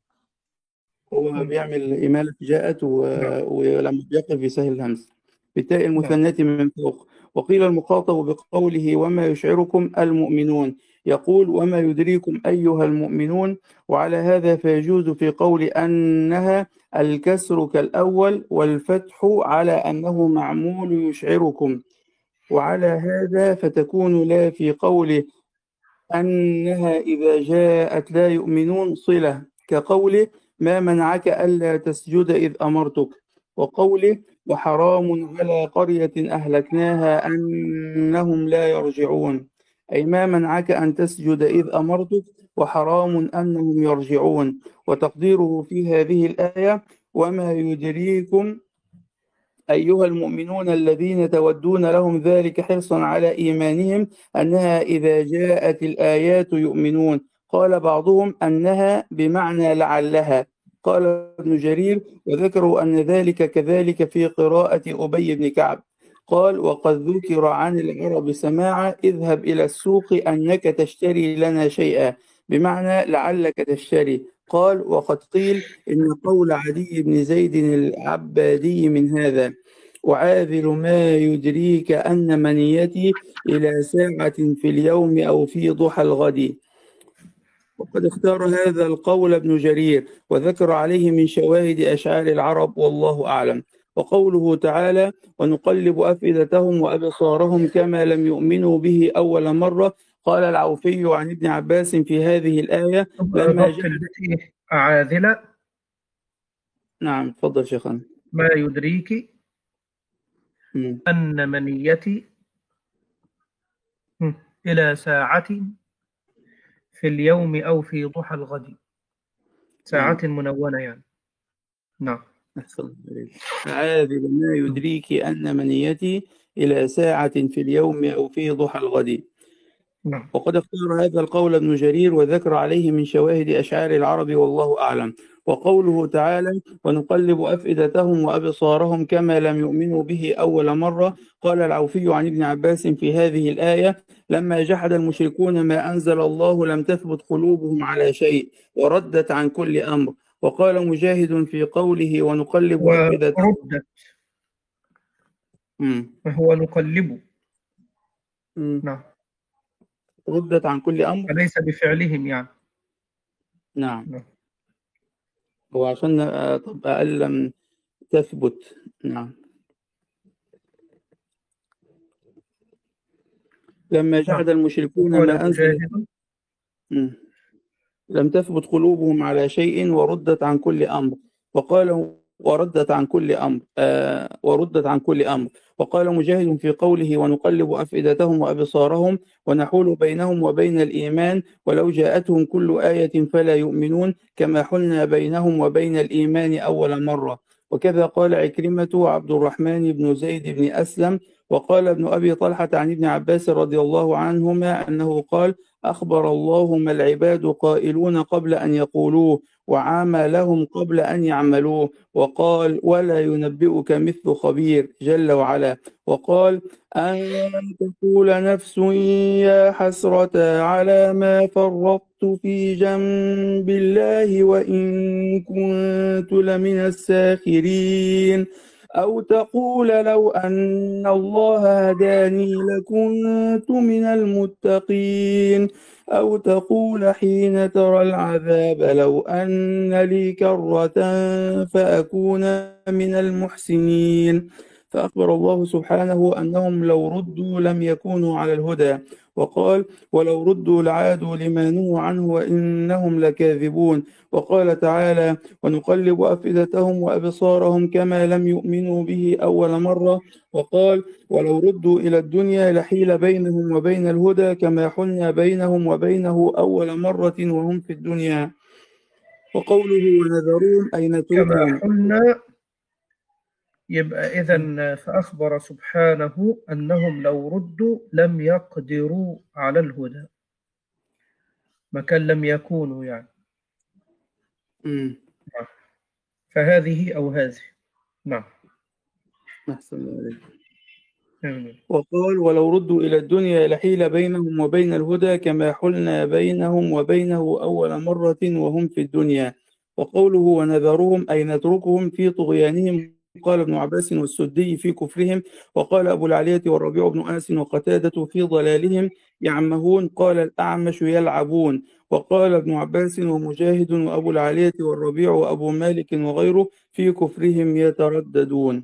[SPEAKER 3] هو بيعمل إمالة جاءت ولما بيقف يسهل الهمس بالتاء المثناة من فوق. وقيل المخاطب بقوله وما يشعركم المؤمنون، يقول وما يدريكم أيها المؤمنون. وعلى هذا فيجوز في قول أنها الكسر كالأول والفتح على أنه معمول يشعركم. وعلى هذا فتكون لا في قوله أنها إذا جاءت لا يؤمنون صلة، كقوله ما منعك ألا تسجد إذ أمرتك، وقوله وحرام على قرية أهلكناها أنهم لا يرجعون، أي ما منعك أن تسجد إذ أمرتك وحرام أنهم يرجعون. وتقديره في هذه الآية وما يدريكم أيها المؤمنون الذين تودون لهم ذلك حرصا على إيمانهم أنها إذا جاءت الآيات يؤمنون. قال بعضهم أنها بمعنى لعلها. قال ابن جرير وذكروا أن ذلك كذلك في قراءة أبي بن كعب. قال وقد ذكر عن العرب سماعة اذهب إلى السوق أنك تشتري لنا شيئا، بمعنى لعلك تشتري. قال وقد قيل إن قول عدي بن زيد العبادي من هذا وعاذل ما يدريك أن منيتي إلى ساعة في اليوم أو في ضحى الغد. وقد اختار هذا القول ابن جرير وذكر عليه من شواهد أشعار العرب والله أعلم. وقوله تعالى ونقلب أفئدتهم وأبصارهم كما لم يؤمنوا به أول مرة. قال العوفي عن ابن عباس في هذه الآية لما جاء
[SPEAKER 1] عاذلة.
[SPEAKER 3] نعم تفضل شيخنا.
[SPEAKER 1] ما يدريك أن منيتي إلى ساعة في اليوم أو في ضحى الغد، ساعة منونة يعني. نعم.
[SPEAKER 3] عاذل ما يدريك أن منيتي إلى ساعة في اليوم أو في ضحى الغد.
[SPEAKER 1] نعم.
[SPEAKER 3] وقد اختار هذا القول ابن جرير وذكر عليه من شواهد أشعار العرب والله أعلم. وقوله تعالى ونقلب أفئدتهم وأبصارهم كما لم يؤمنوا به أول مرة. قال العوفي عن ابن عباس في هذه الآية لما جحد المشركون ما أنزل الله لم تثبت قلوبهم على شيء وردت عن كل أمر. وقال مجاهد في قوله ونقلب أفئدتهم
[SPEAKER 1] هو نقلب. نعم.
[SPEAKER 3] ردت عن كل أمر
[SPEAKER 1] فليس بفعلهم يعني.
[SPEAKER 3] نعم. هو عشان طب أقل لم تثبت. نعم. لما جحد المشركون
[SPEAKER 1] قال
[SPEAKER 3] ما أنزل.
[SPEAKER 1] مجاهد.
[SPEAKER 3] مم. لم تثبت قلوبهم على شيء وردت عن كل أمر. وقال وردت عن كل أمر وردت عن كل أمر. وقال مجاهد في قوله ونقلب أفئدتهم وأبصارهم ونحول بينهم وبين الإيمان ولو جاءتهم كل آية فلا يؤمنون كما حلنا بينهم وبين الإيمان أول مرة. وكذا قال عكرمة وعبد الرحمن بن زيد بن أسلم. وقال ابن أبي طلحة عن ابن عباس رضي الله عنهما أنه قال أخبر الله ما العباد قائلون قبل أن يقولوه وعاملهم قبل أن يعملوه. وقال ولا ينبئك مثل خبير جل وعلا. وقال أن تقول نفس يا حسرة على ما فرطت في جنب الله وإن كنت لمن الساخرين. أو تقول لو أن الله هداني لكنت من المتقين. أو تقول حين ترى العذاب لو أن لي كرة فأكون من المحسنين. فأخبر الله سبحانه أنهم لو ردوا لم يكونوا على الهدى. وقال ولو ردوا لعادوا لما نهوا عنه وإنهم لكاذبون. وقال تعالى ونقلب أفئدتهم وأبصارهم كما لم يؤمنوا به أول مرة. وقال ولو ردوا إلى الدنيا لحيل بينهم وبين الهدى كما حلنا بينهم وبينه أول مرة وهم في الدنيا. وقوله ونذرهم أي
[SPEAKER 1] كما
[SPEAKER 3] نتركهم.
[SPEAKER 1] حلنا، يبقى إذن فأخبر سبحانه أنهم لو ردوا لم يقدروا على الهدى، ما كان لم يكونوا يعني. فهذه أو هذه. نعم.
[SPEAKER 3] أحسن عليك.
[SPEAKER 1] آمين.
[SPEAKER 3] وقال ولو ردوا إلى الدنيا لحيل بينهم وبين الهدى كما حلنا بينهم وبينه أول مرة وهم في الدنيا. وقوله ونذرهم أي نتركهم في طغيانهم. قال ابن عباس والسدي في كفرهم. وقال أبو العلية والربيع بن أنس وقتادة في ضلالهم يعمهون. قال الأعمش يلعبون. وقال ابن عباس ومجاهد وأبو العلية والربيع وأبو مالك وغيره في كفرهم يترددون.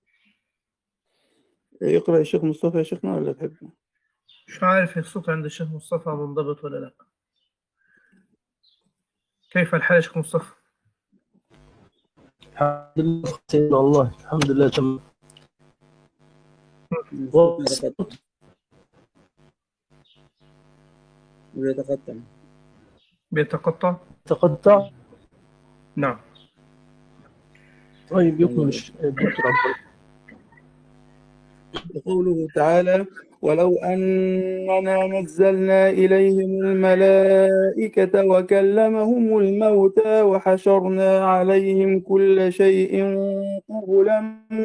[SPEAKER 3] يقرأ الشيخ مصطفى يا شيخنا ولا تحب؟
[SPEAKER 1] مش عارف الصوت عند الشيخ مصطفى منضبط ولا لا. كيف الحال يا شيخ مصطفى؟
[SPEAKER 4] الحمد لله سيدنا الله، الحمد لله تمام.
[SPEAKER 3] بيتقطع.
[SPEAKER 4] تقطع.
[SPEAKER 1] نعم.
[SPEAKER 4] طيب يكمل الدكتور عبد.
[SPEAKER 3] وقوله تعالى ولو أننا نزلنا إليهم الملائكة وكلمهم الموتى وحشرنا عليهم كل شيء قبلا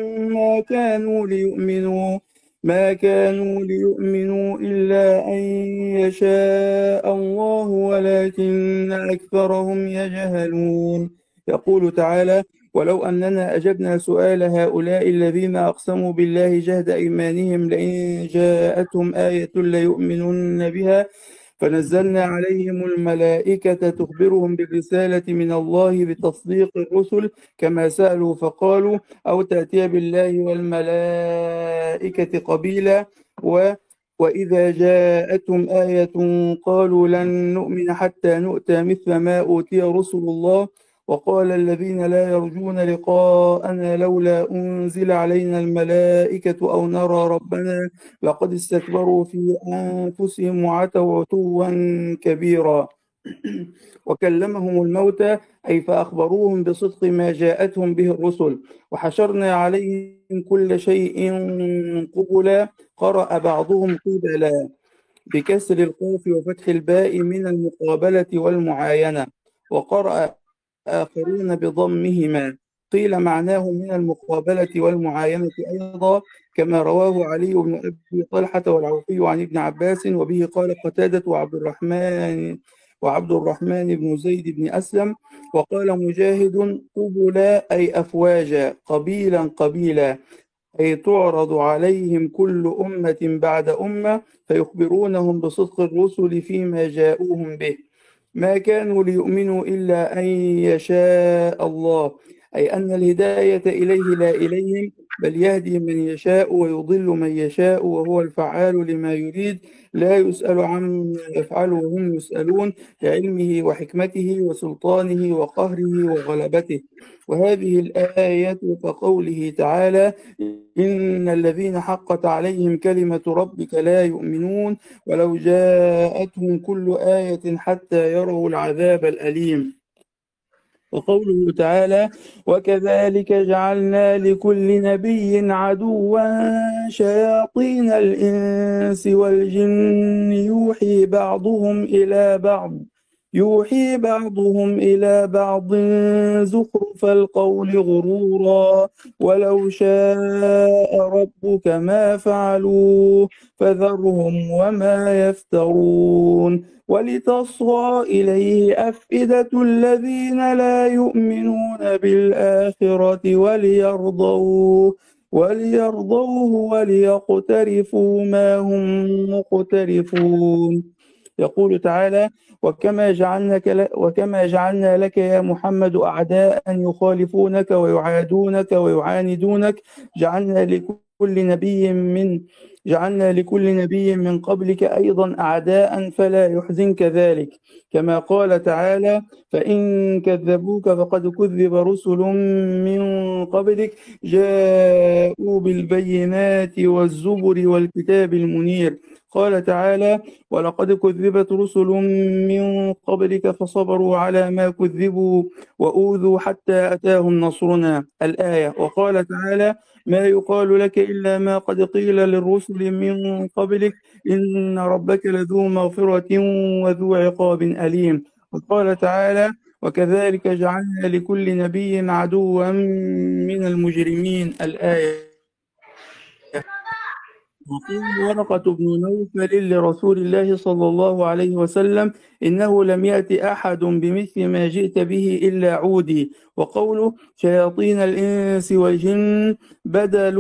[SPEAKER 3] ما كانوا ليؤمنوا إلا أن يشاء الله ولكن أكثرهم يجهلون. يقول تعالى ولو أننا أجبنا سؤال هؤلاء الذين أقسموا بالله جهد أيمانهم لئن جاءتهم آية ليؤمنن بها فنزلنا عليهم الملائكة تخبرهم بالرسالة من الله بتصديق الرسل كما سألوا فقالوا أو تأتي بالله والملائكة قبيلا. وإذا جاءتهم آية قالوا لن نؤمن حتى نؤتى مثل ما أوتي رسل الله. وقال الذين لا يرجون لقاءنا لولا أنزل علينا الملائكة أو نرى ربنا لقد استكبروا في أنفسهم وعتوا عتوا كبيرا. وكلمهم الموتى أي فأخبروهم بصدق ما جاءتهم به الرسل. وحشرنا عليهم كل شيء قبلا. قرأ بعضهم قبلا بكسر القاف وفتح الباء من المقابلة والمعاينة. وقرأ آخرون بضمهما. قيل معناه من المقابلة والمعاينة أيضا كما رواه علي بن أبي طلحة والعوفي عن ابن عباس وبه قال قتادة وعبد الرحمن بن زيد بن أسلم. وقال مجاهد قبلا أي أفواجا قبيلا أي تعرض عليهم كل أمة بعد أمة فيخبرونهم بصدق الرسل فيما جاءوهم به. ما كانوا ليؤمنوا إلا أن يشاء الله أي أن الهداية إليه لا إليهم بل يهدي من يشاء ويضل من يشاء وهو الفعال لما يريد لا يسأل عما يفعل وهم يسألون لعلمه وحكمته وسلطانه وقهره وغلبته. وهذه الآية كقوله تعالى إن الذين حقت عليهم كلمة ربك لا يؤمنون ولو جاءتهم كل آية حتى يروا العذاب الأليم. وقوله تعالى وكذلك جعلنا لكل نبي عدوا شياطين الإنس والجن يوحي بعضهم إلى بعض زخرف القول غرورا ولو شاء ربك ما فعلوه فذرهم وما يفترون ولتصغى إليه أفئدة الذين لا يؤمنون بالآخرة وليرضوه وليقترفوا ما هم مقترفون. يقول تعالى وكما جعلنا لك يا محمد أعداء يخالفونك ويعادونك ويعاندونك جعلنا لكل نبي من قبلك أيضا أعداء فلا يحزنك ذلك كما قال تعالى فإن كذبوك فقد كذب رسل من قبلك جاءوا بالبينات والزبر والكتاب المنير. قال تعالى ولقد كذبت رسل من قبلك فصبروا على ما كذبوا وأوذوا حتى أتاهم نصرنا الآية. وقال تعالى ما يقال لك إلا ما قد قيل للرسل من قبلك إن ربك لذو مغفرة وذو عقاب أليم. وقال تعالى وكذلك جعلنا لكل نبي عدوا من المجرمين الآية. وقال ورقة بن نوفل لرسول الله صلى الله عليه وسلم إنه لم يأت أحد بمثل ما جئت به إلا عودي. وقوله شياطين الإنس والجن بدل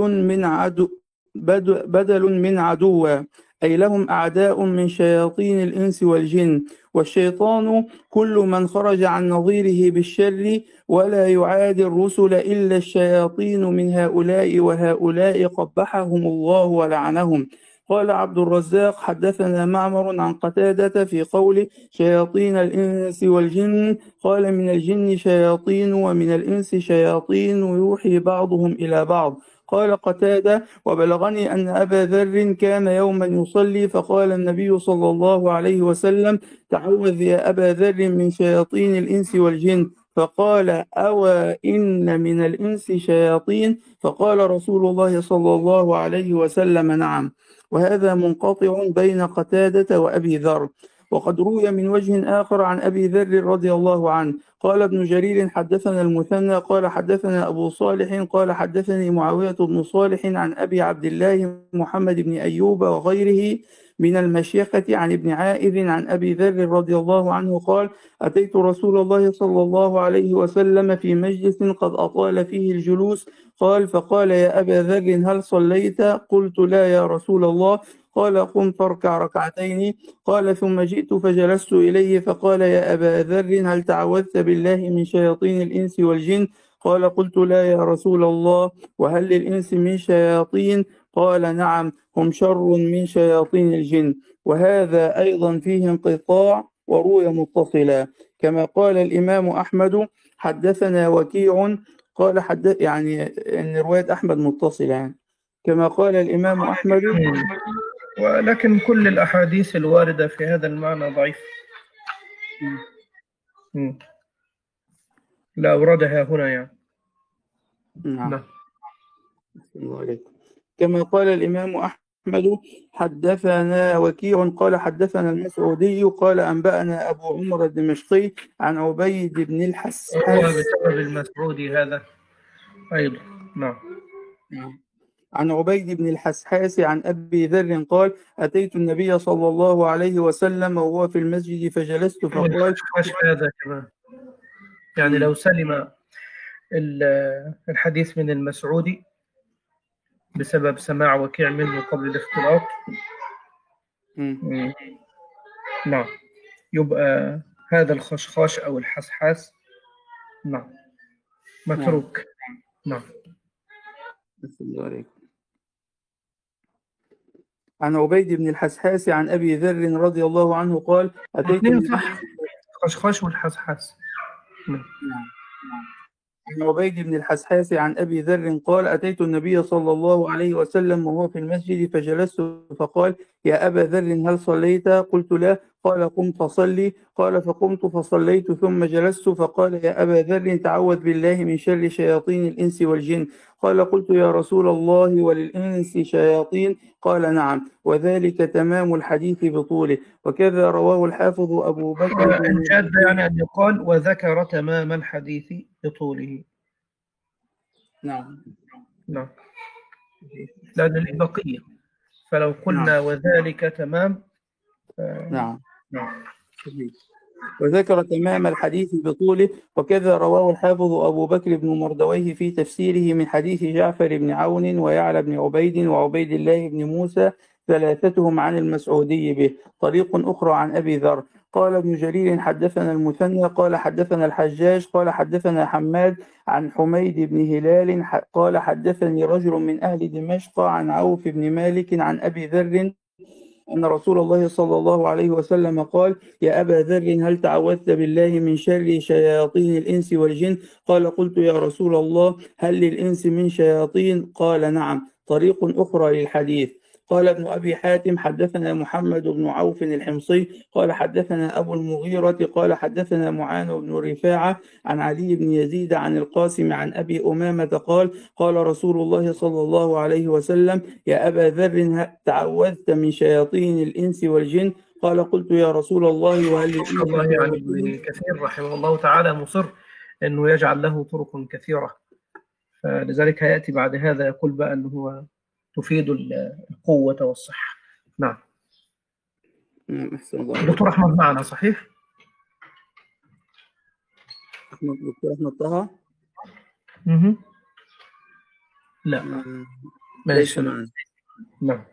[SPEAKER 3] من عدو أي لهم أعداء من شياطين الإنس والجن. والشيطان كل من خرج عن نظيره بالشر ولا يعادي الرسل إلا الشياطين من هؤلاء وهؤلاء قبحهم الله ولعنهم. قال عبد الرزاق حدثنا معمر عن قتادة في قول شياطين الإنس والجن قال من الجن شياطين ومن الإنس شياطين يوحي بعضهم إلى بعض. قال قتادة وبلغني أن أبا ذر كان يوما يصلي فقال النبي صلى الله عليه وسلم تعوذ يا أبا ذر من شياطين الإنس والجن فقال أوى إن من الإنس شياطين فقال رسول الله صلى الله عليه وسلم نعم. وهذا منقطع بين قتادة وأبي ذر. وقد روي من وجه آخر عن أبي ذر رضي الله عنه قال ابن جرير حدثنا المثنى قال حدثنا أبو صالح قال حدثني معاوية بن صالح عن أبي عبد الله محمد بن أيوب وغيره من المشيخة عن ابن عائذ عن أبي ذر رضي الله عنه قال أتيت رسول الله صلى الله عليه وسلم في مجلس قد أطال فيه الجلوس قال فقال يا أبا ذر هل صليت؟ قلت لا يا رسول الله. قال قم فاركع ركعتين. قال ثم جئت فجلست إليه فقال يا أبا ذر هل تعوذت بالله من شياطين الإنس والجن؟ قال قلت لا يا رسول الله. وهل للإنس من شياطين؟ قال نعم هم شر من شياطين الجن. وهذا أيضا فيه انقطاع وروي متصلا كما قال الإمام أحمد حدثنا وكيع قال يعني أن رواية أحمد متصلة يعني. كما قال الإمام أحمد
[SPEAKER 1] ولكن كل الأحاديث الواردة في هذا المعنى ضعيف لا أوردها هنا يعني.
[SPEAKER 3] نعم. كما قال الإمام أحمد حدثنا وكيع قال حدثنا المسعودي قال أنبأنا أبو عمر الدمشقي عن عبيد بن الحسحاس
[SPEAKER 1] بسبب المسعودي هذا أيضا. نعم.
[SPEAKER 3] عن عبيد بن الحسحاس عن أبي ذر قال أتيت النبي صلى الله عليه وسلم وهو في المسجد فجلست فقال
[SPEAKER 1] هذا كمان يعني لو سلم الحديث من المسعودي بسبب سماع وكيع منه قبل الاختلاط نعم يبقى هذا الخشخاش أو الحسحاس نعم متروك. نعم.
[SPEAKER 3] السلام عليكم. عن عبيد بن الحسحاس عن أبي ذر رضي الله عنه قال أتيت
[SPEAKER 1] الاثنين
[SPEAKER 3] النبي.
[SPEAKER 1] صح، خشخش والحسحس. نعم.
[SPEAKER 3] نعم. عن عبيد بن الحسحاس عن أبي ذر قال أتيت النبي صلى الله عليه وسلم وهو في المسجد فجلست فقال يا أبا ذر هل صليت؟ قلت لا. قال قم فصلي. قال فقمت فصليت ثم جلست فقال يا أبا ذر تعوذ بالله من شر شياطين الإنس والجن. قال قلت يا رسول الله وللإنس شياطين؟ قال نعم وذلك تمام الحديث بطوله. وكذا رواه الحافظ أبو بكر بن
[SPEAKER 1] الجاد يعني أن يقال وذكر تمام الحديث بطوله.
[SPEAKER 3] نعم.
[SPEAKER 1] نعم، لأن البقية، فلو قلنا
[SPEAKER 3] نعم.
[SPEAKER 1] وذلك تمام.
[SPEAKER 3] نعم.
[SPEAKER 1] نعم.
[SPEAKER 3] وذكر تمام الحديث بطوله. وكذا رواه الحافظ أبو بكر بن مردويه في تفسيره من حديث جعفر بن عون ويعلى بن عبيد وعبيد الله بن موسى ثلاثتهم عن المسعودي به. طريق أخرى عن أبي ذر. قال ابن جرير حدثنا المثنى قال حدثنا الحجاج قال حدثنا حماد عن حميد بن هلال قال حدثني رجل من أهل دمشق عن عوف بن مالك عن أبي ذر أن رسول الله صلى الله عليه وسلم قال يا أبا ذر هل تعوذت بالله من شر شياطين الإنس والجن؟ قال قلت يا رسول الله هل للإنس من شياطين؟ قال نعم. طريق أخرى للحديث. قال ابن أبي حاتم حدثنا محمد بن عوف الحمصي قال حدثنا أبو المغيرة قال حدثنا معان بن رفاعة عن علي بن يزيد عن القاسم عن أبي أمامة قال قال رسول الله صلى الله عليه وسلم يا أبا ذر تعوذت من شياطين الإنس والجن؟ قال قلت يا رسول الله وهل للإنس
[SPEAKER 1] الله يعني
[SPEAKER 3] شياطين؟
[SPEAKER 1] ابن كثير رحمه الله تعالى مصر أنه يجعل له طرق كثيرة، فلذلك هيأتي بعد هذا يقول بقى أنه هو تفيد القوة والصحة. نعم.
[SPEAKER 3] أحسن الله.
[SPEAKER 1] دكتور أحمد معنا صحيح؟
[SPEAKER 3] دكتور أحمد طه؟
[SPEAKER 1] لا
[SPEAKER 3] ليس معنا.
[SPEAKER 1] نعم.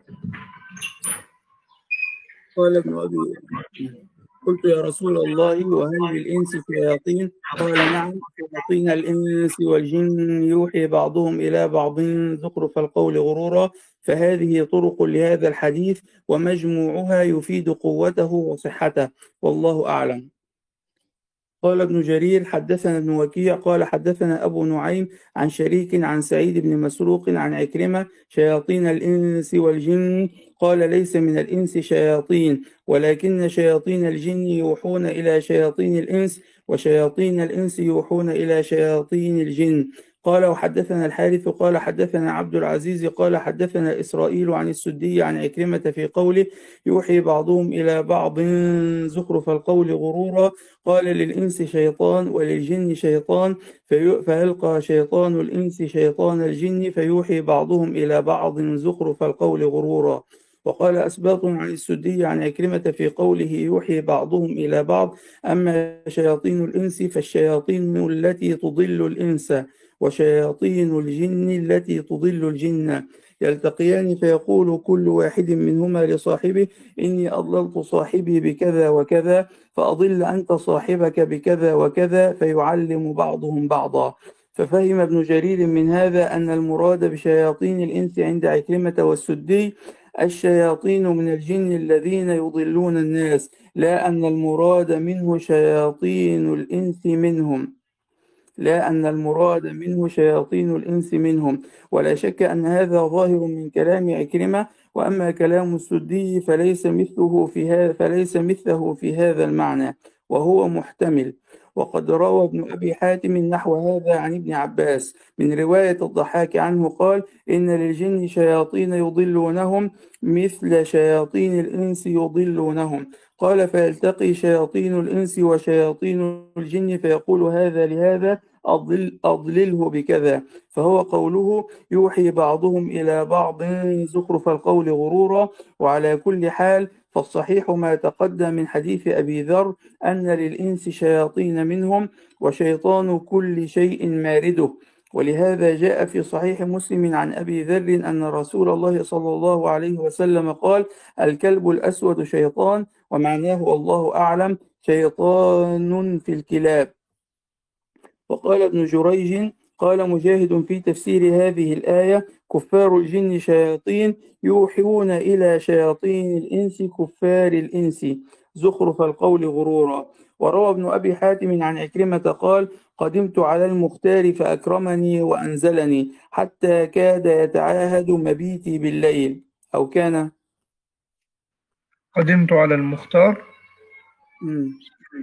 [SPEAKER 3] قال ابن أبي قلت يا رسول الله وهل للإنس شياطين؟ قال نعم شياطين الإنس والجن يوحي بعضهم إلى بعض زخرف القول غرورا. فهذه طرق لهذا الحديث ومجموعها يفيد قوته وصحته والله أعلم. قال ابن جرير حدثنا ابن وكيع قال حدثنا أبو نعيم عن شريك عن سعيد بن مسروق عن عكرمة شياطين الإنس والجن قال ليس من الإنس شياطين ولكن شياطين الجن يوحون إلى شياطين الإنس وشياطين الإنس يوحون إلى شياطين الجن. قال وحدثنا الحارث قال حدثنا عبد العزيز قال حدثنا إسرائيل عن السدي عن عكرمة في قوله يوحي بعضهم إلى بعض زخرف القول غرورا. قال للإنس شيطان وللجن شيطان فيلقى شيطان الإنس شيطان الجن فيوحي بعضهم إلى بعض زخرف القول غرورا. وقال أسباط عن السدي عن عكرمة في قوله يوحي بعضهم إلى بعض أما شياطين الإنس فالشياطين التي تضل الإنس وشياطين الجن التي تضل الجن يلتقيان فيقول كل واحد منهما لصاحبه إني أضللت صاحبي بكذا وكذا فأضل أنت صاحبك بكذا وكذا فيعلم بعضهم بعضا. ففهم ابن جرير من هذا أن المراد بشياطين الإنس عند عكرمة والسدي الشياطين من الجن الذين يضلون الناس لا أن المراد منه شياطين الإنس منهم شياطين الإنس منهم. ولا شك أن هذا ظاهر من كلام عكرمة. وأما كلام السدي فليس مثله في هذا المعنى وهو محتمل. وقد روى ابن أبي حاتم نحو هذا عن ابن عباس من رواية الضحاك عنه قال إن للجن شياطين يضلونهم مثل شياطين الإنس يضلونهم. قال فيلتقي شياطين الإنس وشياطين الجن فيقول هذا لهذا أضلله بكذا فهو قوله يوحي بعضهم إلى بعض زخرف القول غرورا. وعلى كل حال فالصحيح ما تقدم من حديث أبي ذر أن للإنس شياطين منهم وشيطان كل شيء مارده. ولهذا جاء في صحيح مسلم عن أبي ذر أن رسول الله صلى الله عليه وسلم قال الكلب الأسود شيطان ومعناه والله أعلم شيطان في الكلاب. وقال ابن جريج قال مجاهد في تفسير هذه الآية: كفار الجن شياطين يوحون إلى شياطين الإنس كفار الإنس زخرف القول غرورا. وروى ابن أبي حاتم عن عكرمة قال: قدمت على المختار فأكرمني وأنزلني حتى كاد يتعاهد مبيتي بالليل، أو كان.
[SPEAKER 1] قدمت على المختار
[SPEAKER 3] مم.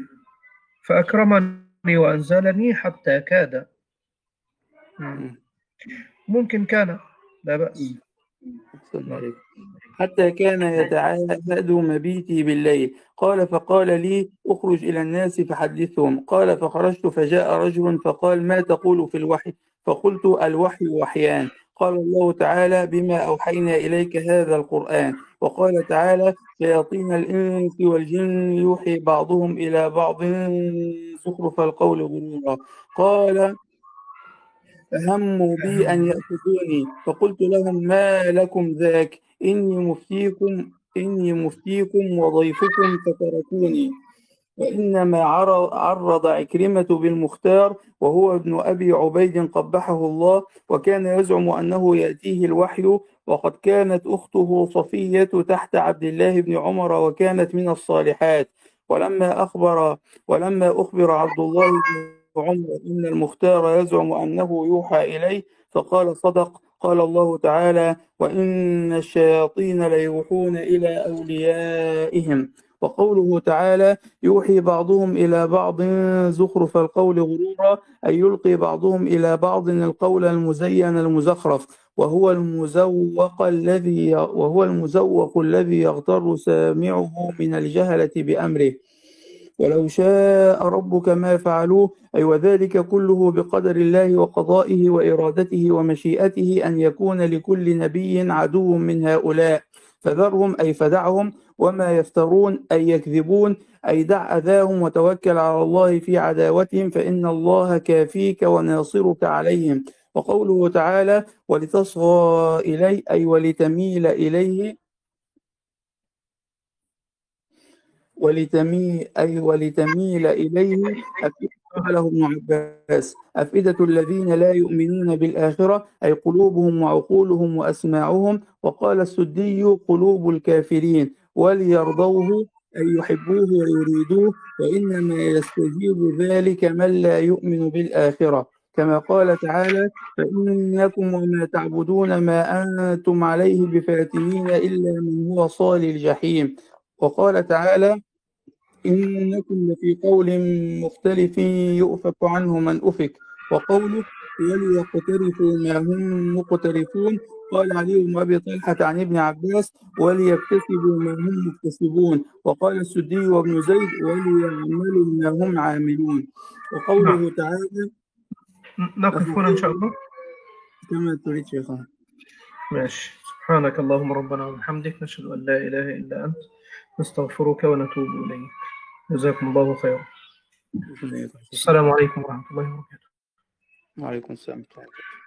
[SPEAKER 1] فأكرمني وأنزلني حتى كاد.
[SPEAKER 3] مم.
[SPEAKER 1] ممكن كان، لا بأس.
[SPEAKER 3] أحسن عليك. حتى كان يتعاهد مبيتي بالليل. قال: فقال لي: اخرج إلى الناس فحدثهم. قال: فخرجت فجاء رجل فقال: ما تقول في الوحي؟ فقلت: الوحي وحيان. قال الله تعالى: بما أوحينا إليك هذا القرآن. وقال تعالى: شياطين الإنس والجن يوحي بعضهم إلى بعض زخرف القول غرورا. قال: هموا بي أن يأخذوني فقلت لهم: ما لكم ذاك؟ إني مفتيكم وضيفكم فتركوني. وإنما عرض عكرمة بالمختار وهو ابن أبي عبيد قبحه الله، وكان يزعم أنه يأتيه الوحي، وقد كانت أخته صفية تحت عبد الله بن عمر وكانت من الصالحات. ولما أخبر عبد الله بن عمر إن المختار يزعم أنه يوحى إليه فقال: صدق. قال الله تعالى: وإن الشياطين ليوحون إلى أوليائهم. وقوله تعالى: يوحي بعضهم إلى بعض زخرف القول غرورا، أي يلقي بعضهم إلى بعض القول المزين المزخرف، وهو المزوق الذي يغتر سامعه من الجهلة بأمره. ولو شاء ربك ما فعلوه، أي وذلك كله بقدر الله وقضائه وإرادته ومشيئته أن يكون لكل نبي عدو من هؤلاء. فذرهم أي فدعهم، وما يفترون أي يكذبون، أي دع أذاهم وتوكل على الله في عداوتهم، فإن الله كافيك وناصرك عليهم. وقوله تعالى: ولتصغى إليه، أي ولتميل إليه، ولتميل إليه قاله ابن عباس: أفئدة الذين لا يؤمنون بالآخرة، أي قلوبهم وعقولهم وأسماعهم. وقال السدي: قلوب الكافرين، وليرضوه أي يحبوه ويريدوه، وإنما يستجيب ذلك من لا يؤمن بالآخرة، كما قال تعالى: فإنكم وما تعبدون ما أنتم عليه بفاتنين إلا من هو صال الجحيم. وقال تعالى: إنكم لفي قول مختلف يؤفك عنه من أفك. وقوله: وليقترفوا ما هم مقترفون، قال علي بن أبي طلحة عن ابن عباس: وليكتسبوا ما هم مكتسبون. وقال السدي وابن زيد: وليعملوا ما هم عاملون.
[SPEAKER 1] نعم،
[SPEAKER 3] وقوله تعالى:
[SPEAKER 1] نقف هنا إن شاء الله.
[SPEAKER 3] كما تريد شيخنا.
[SPEAKER 1] ماشي. سبحانك اللهم ربنا وبحمدك، نشهد أن لا إله إلا أنت، نستغفرك ونتوب إليك. جزاكم الله خيرا. السلام عليكم ورحمة الله وبركاته.
[SPEAKER 3] وعليكم السلام ورحمة الله.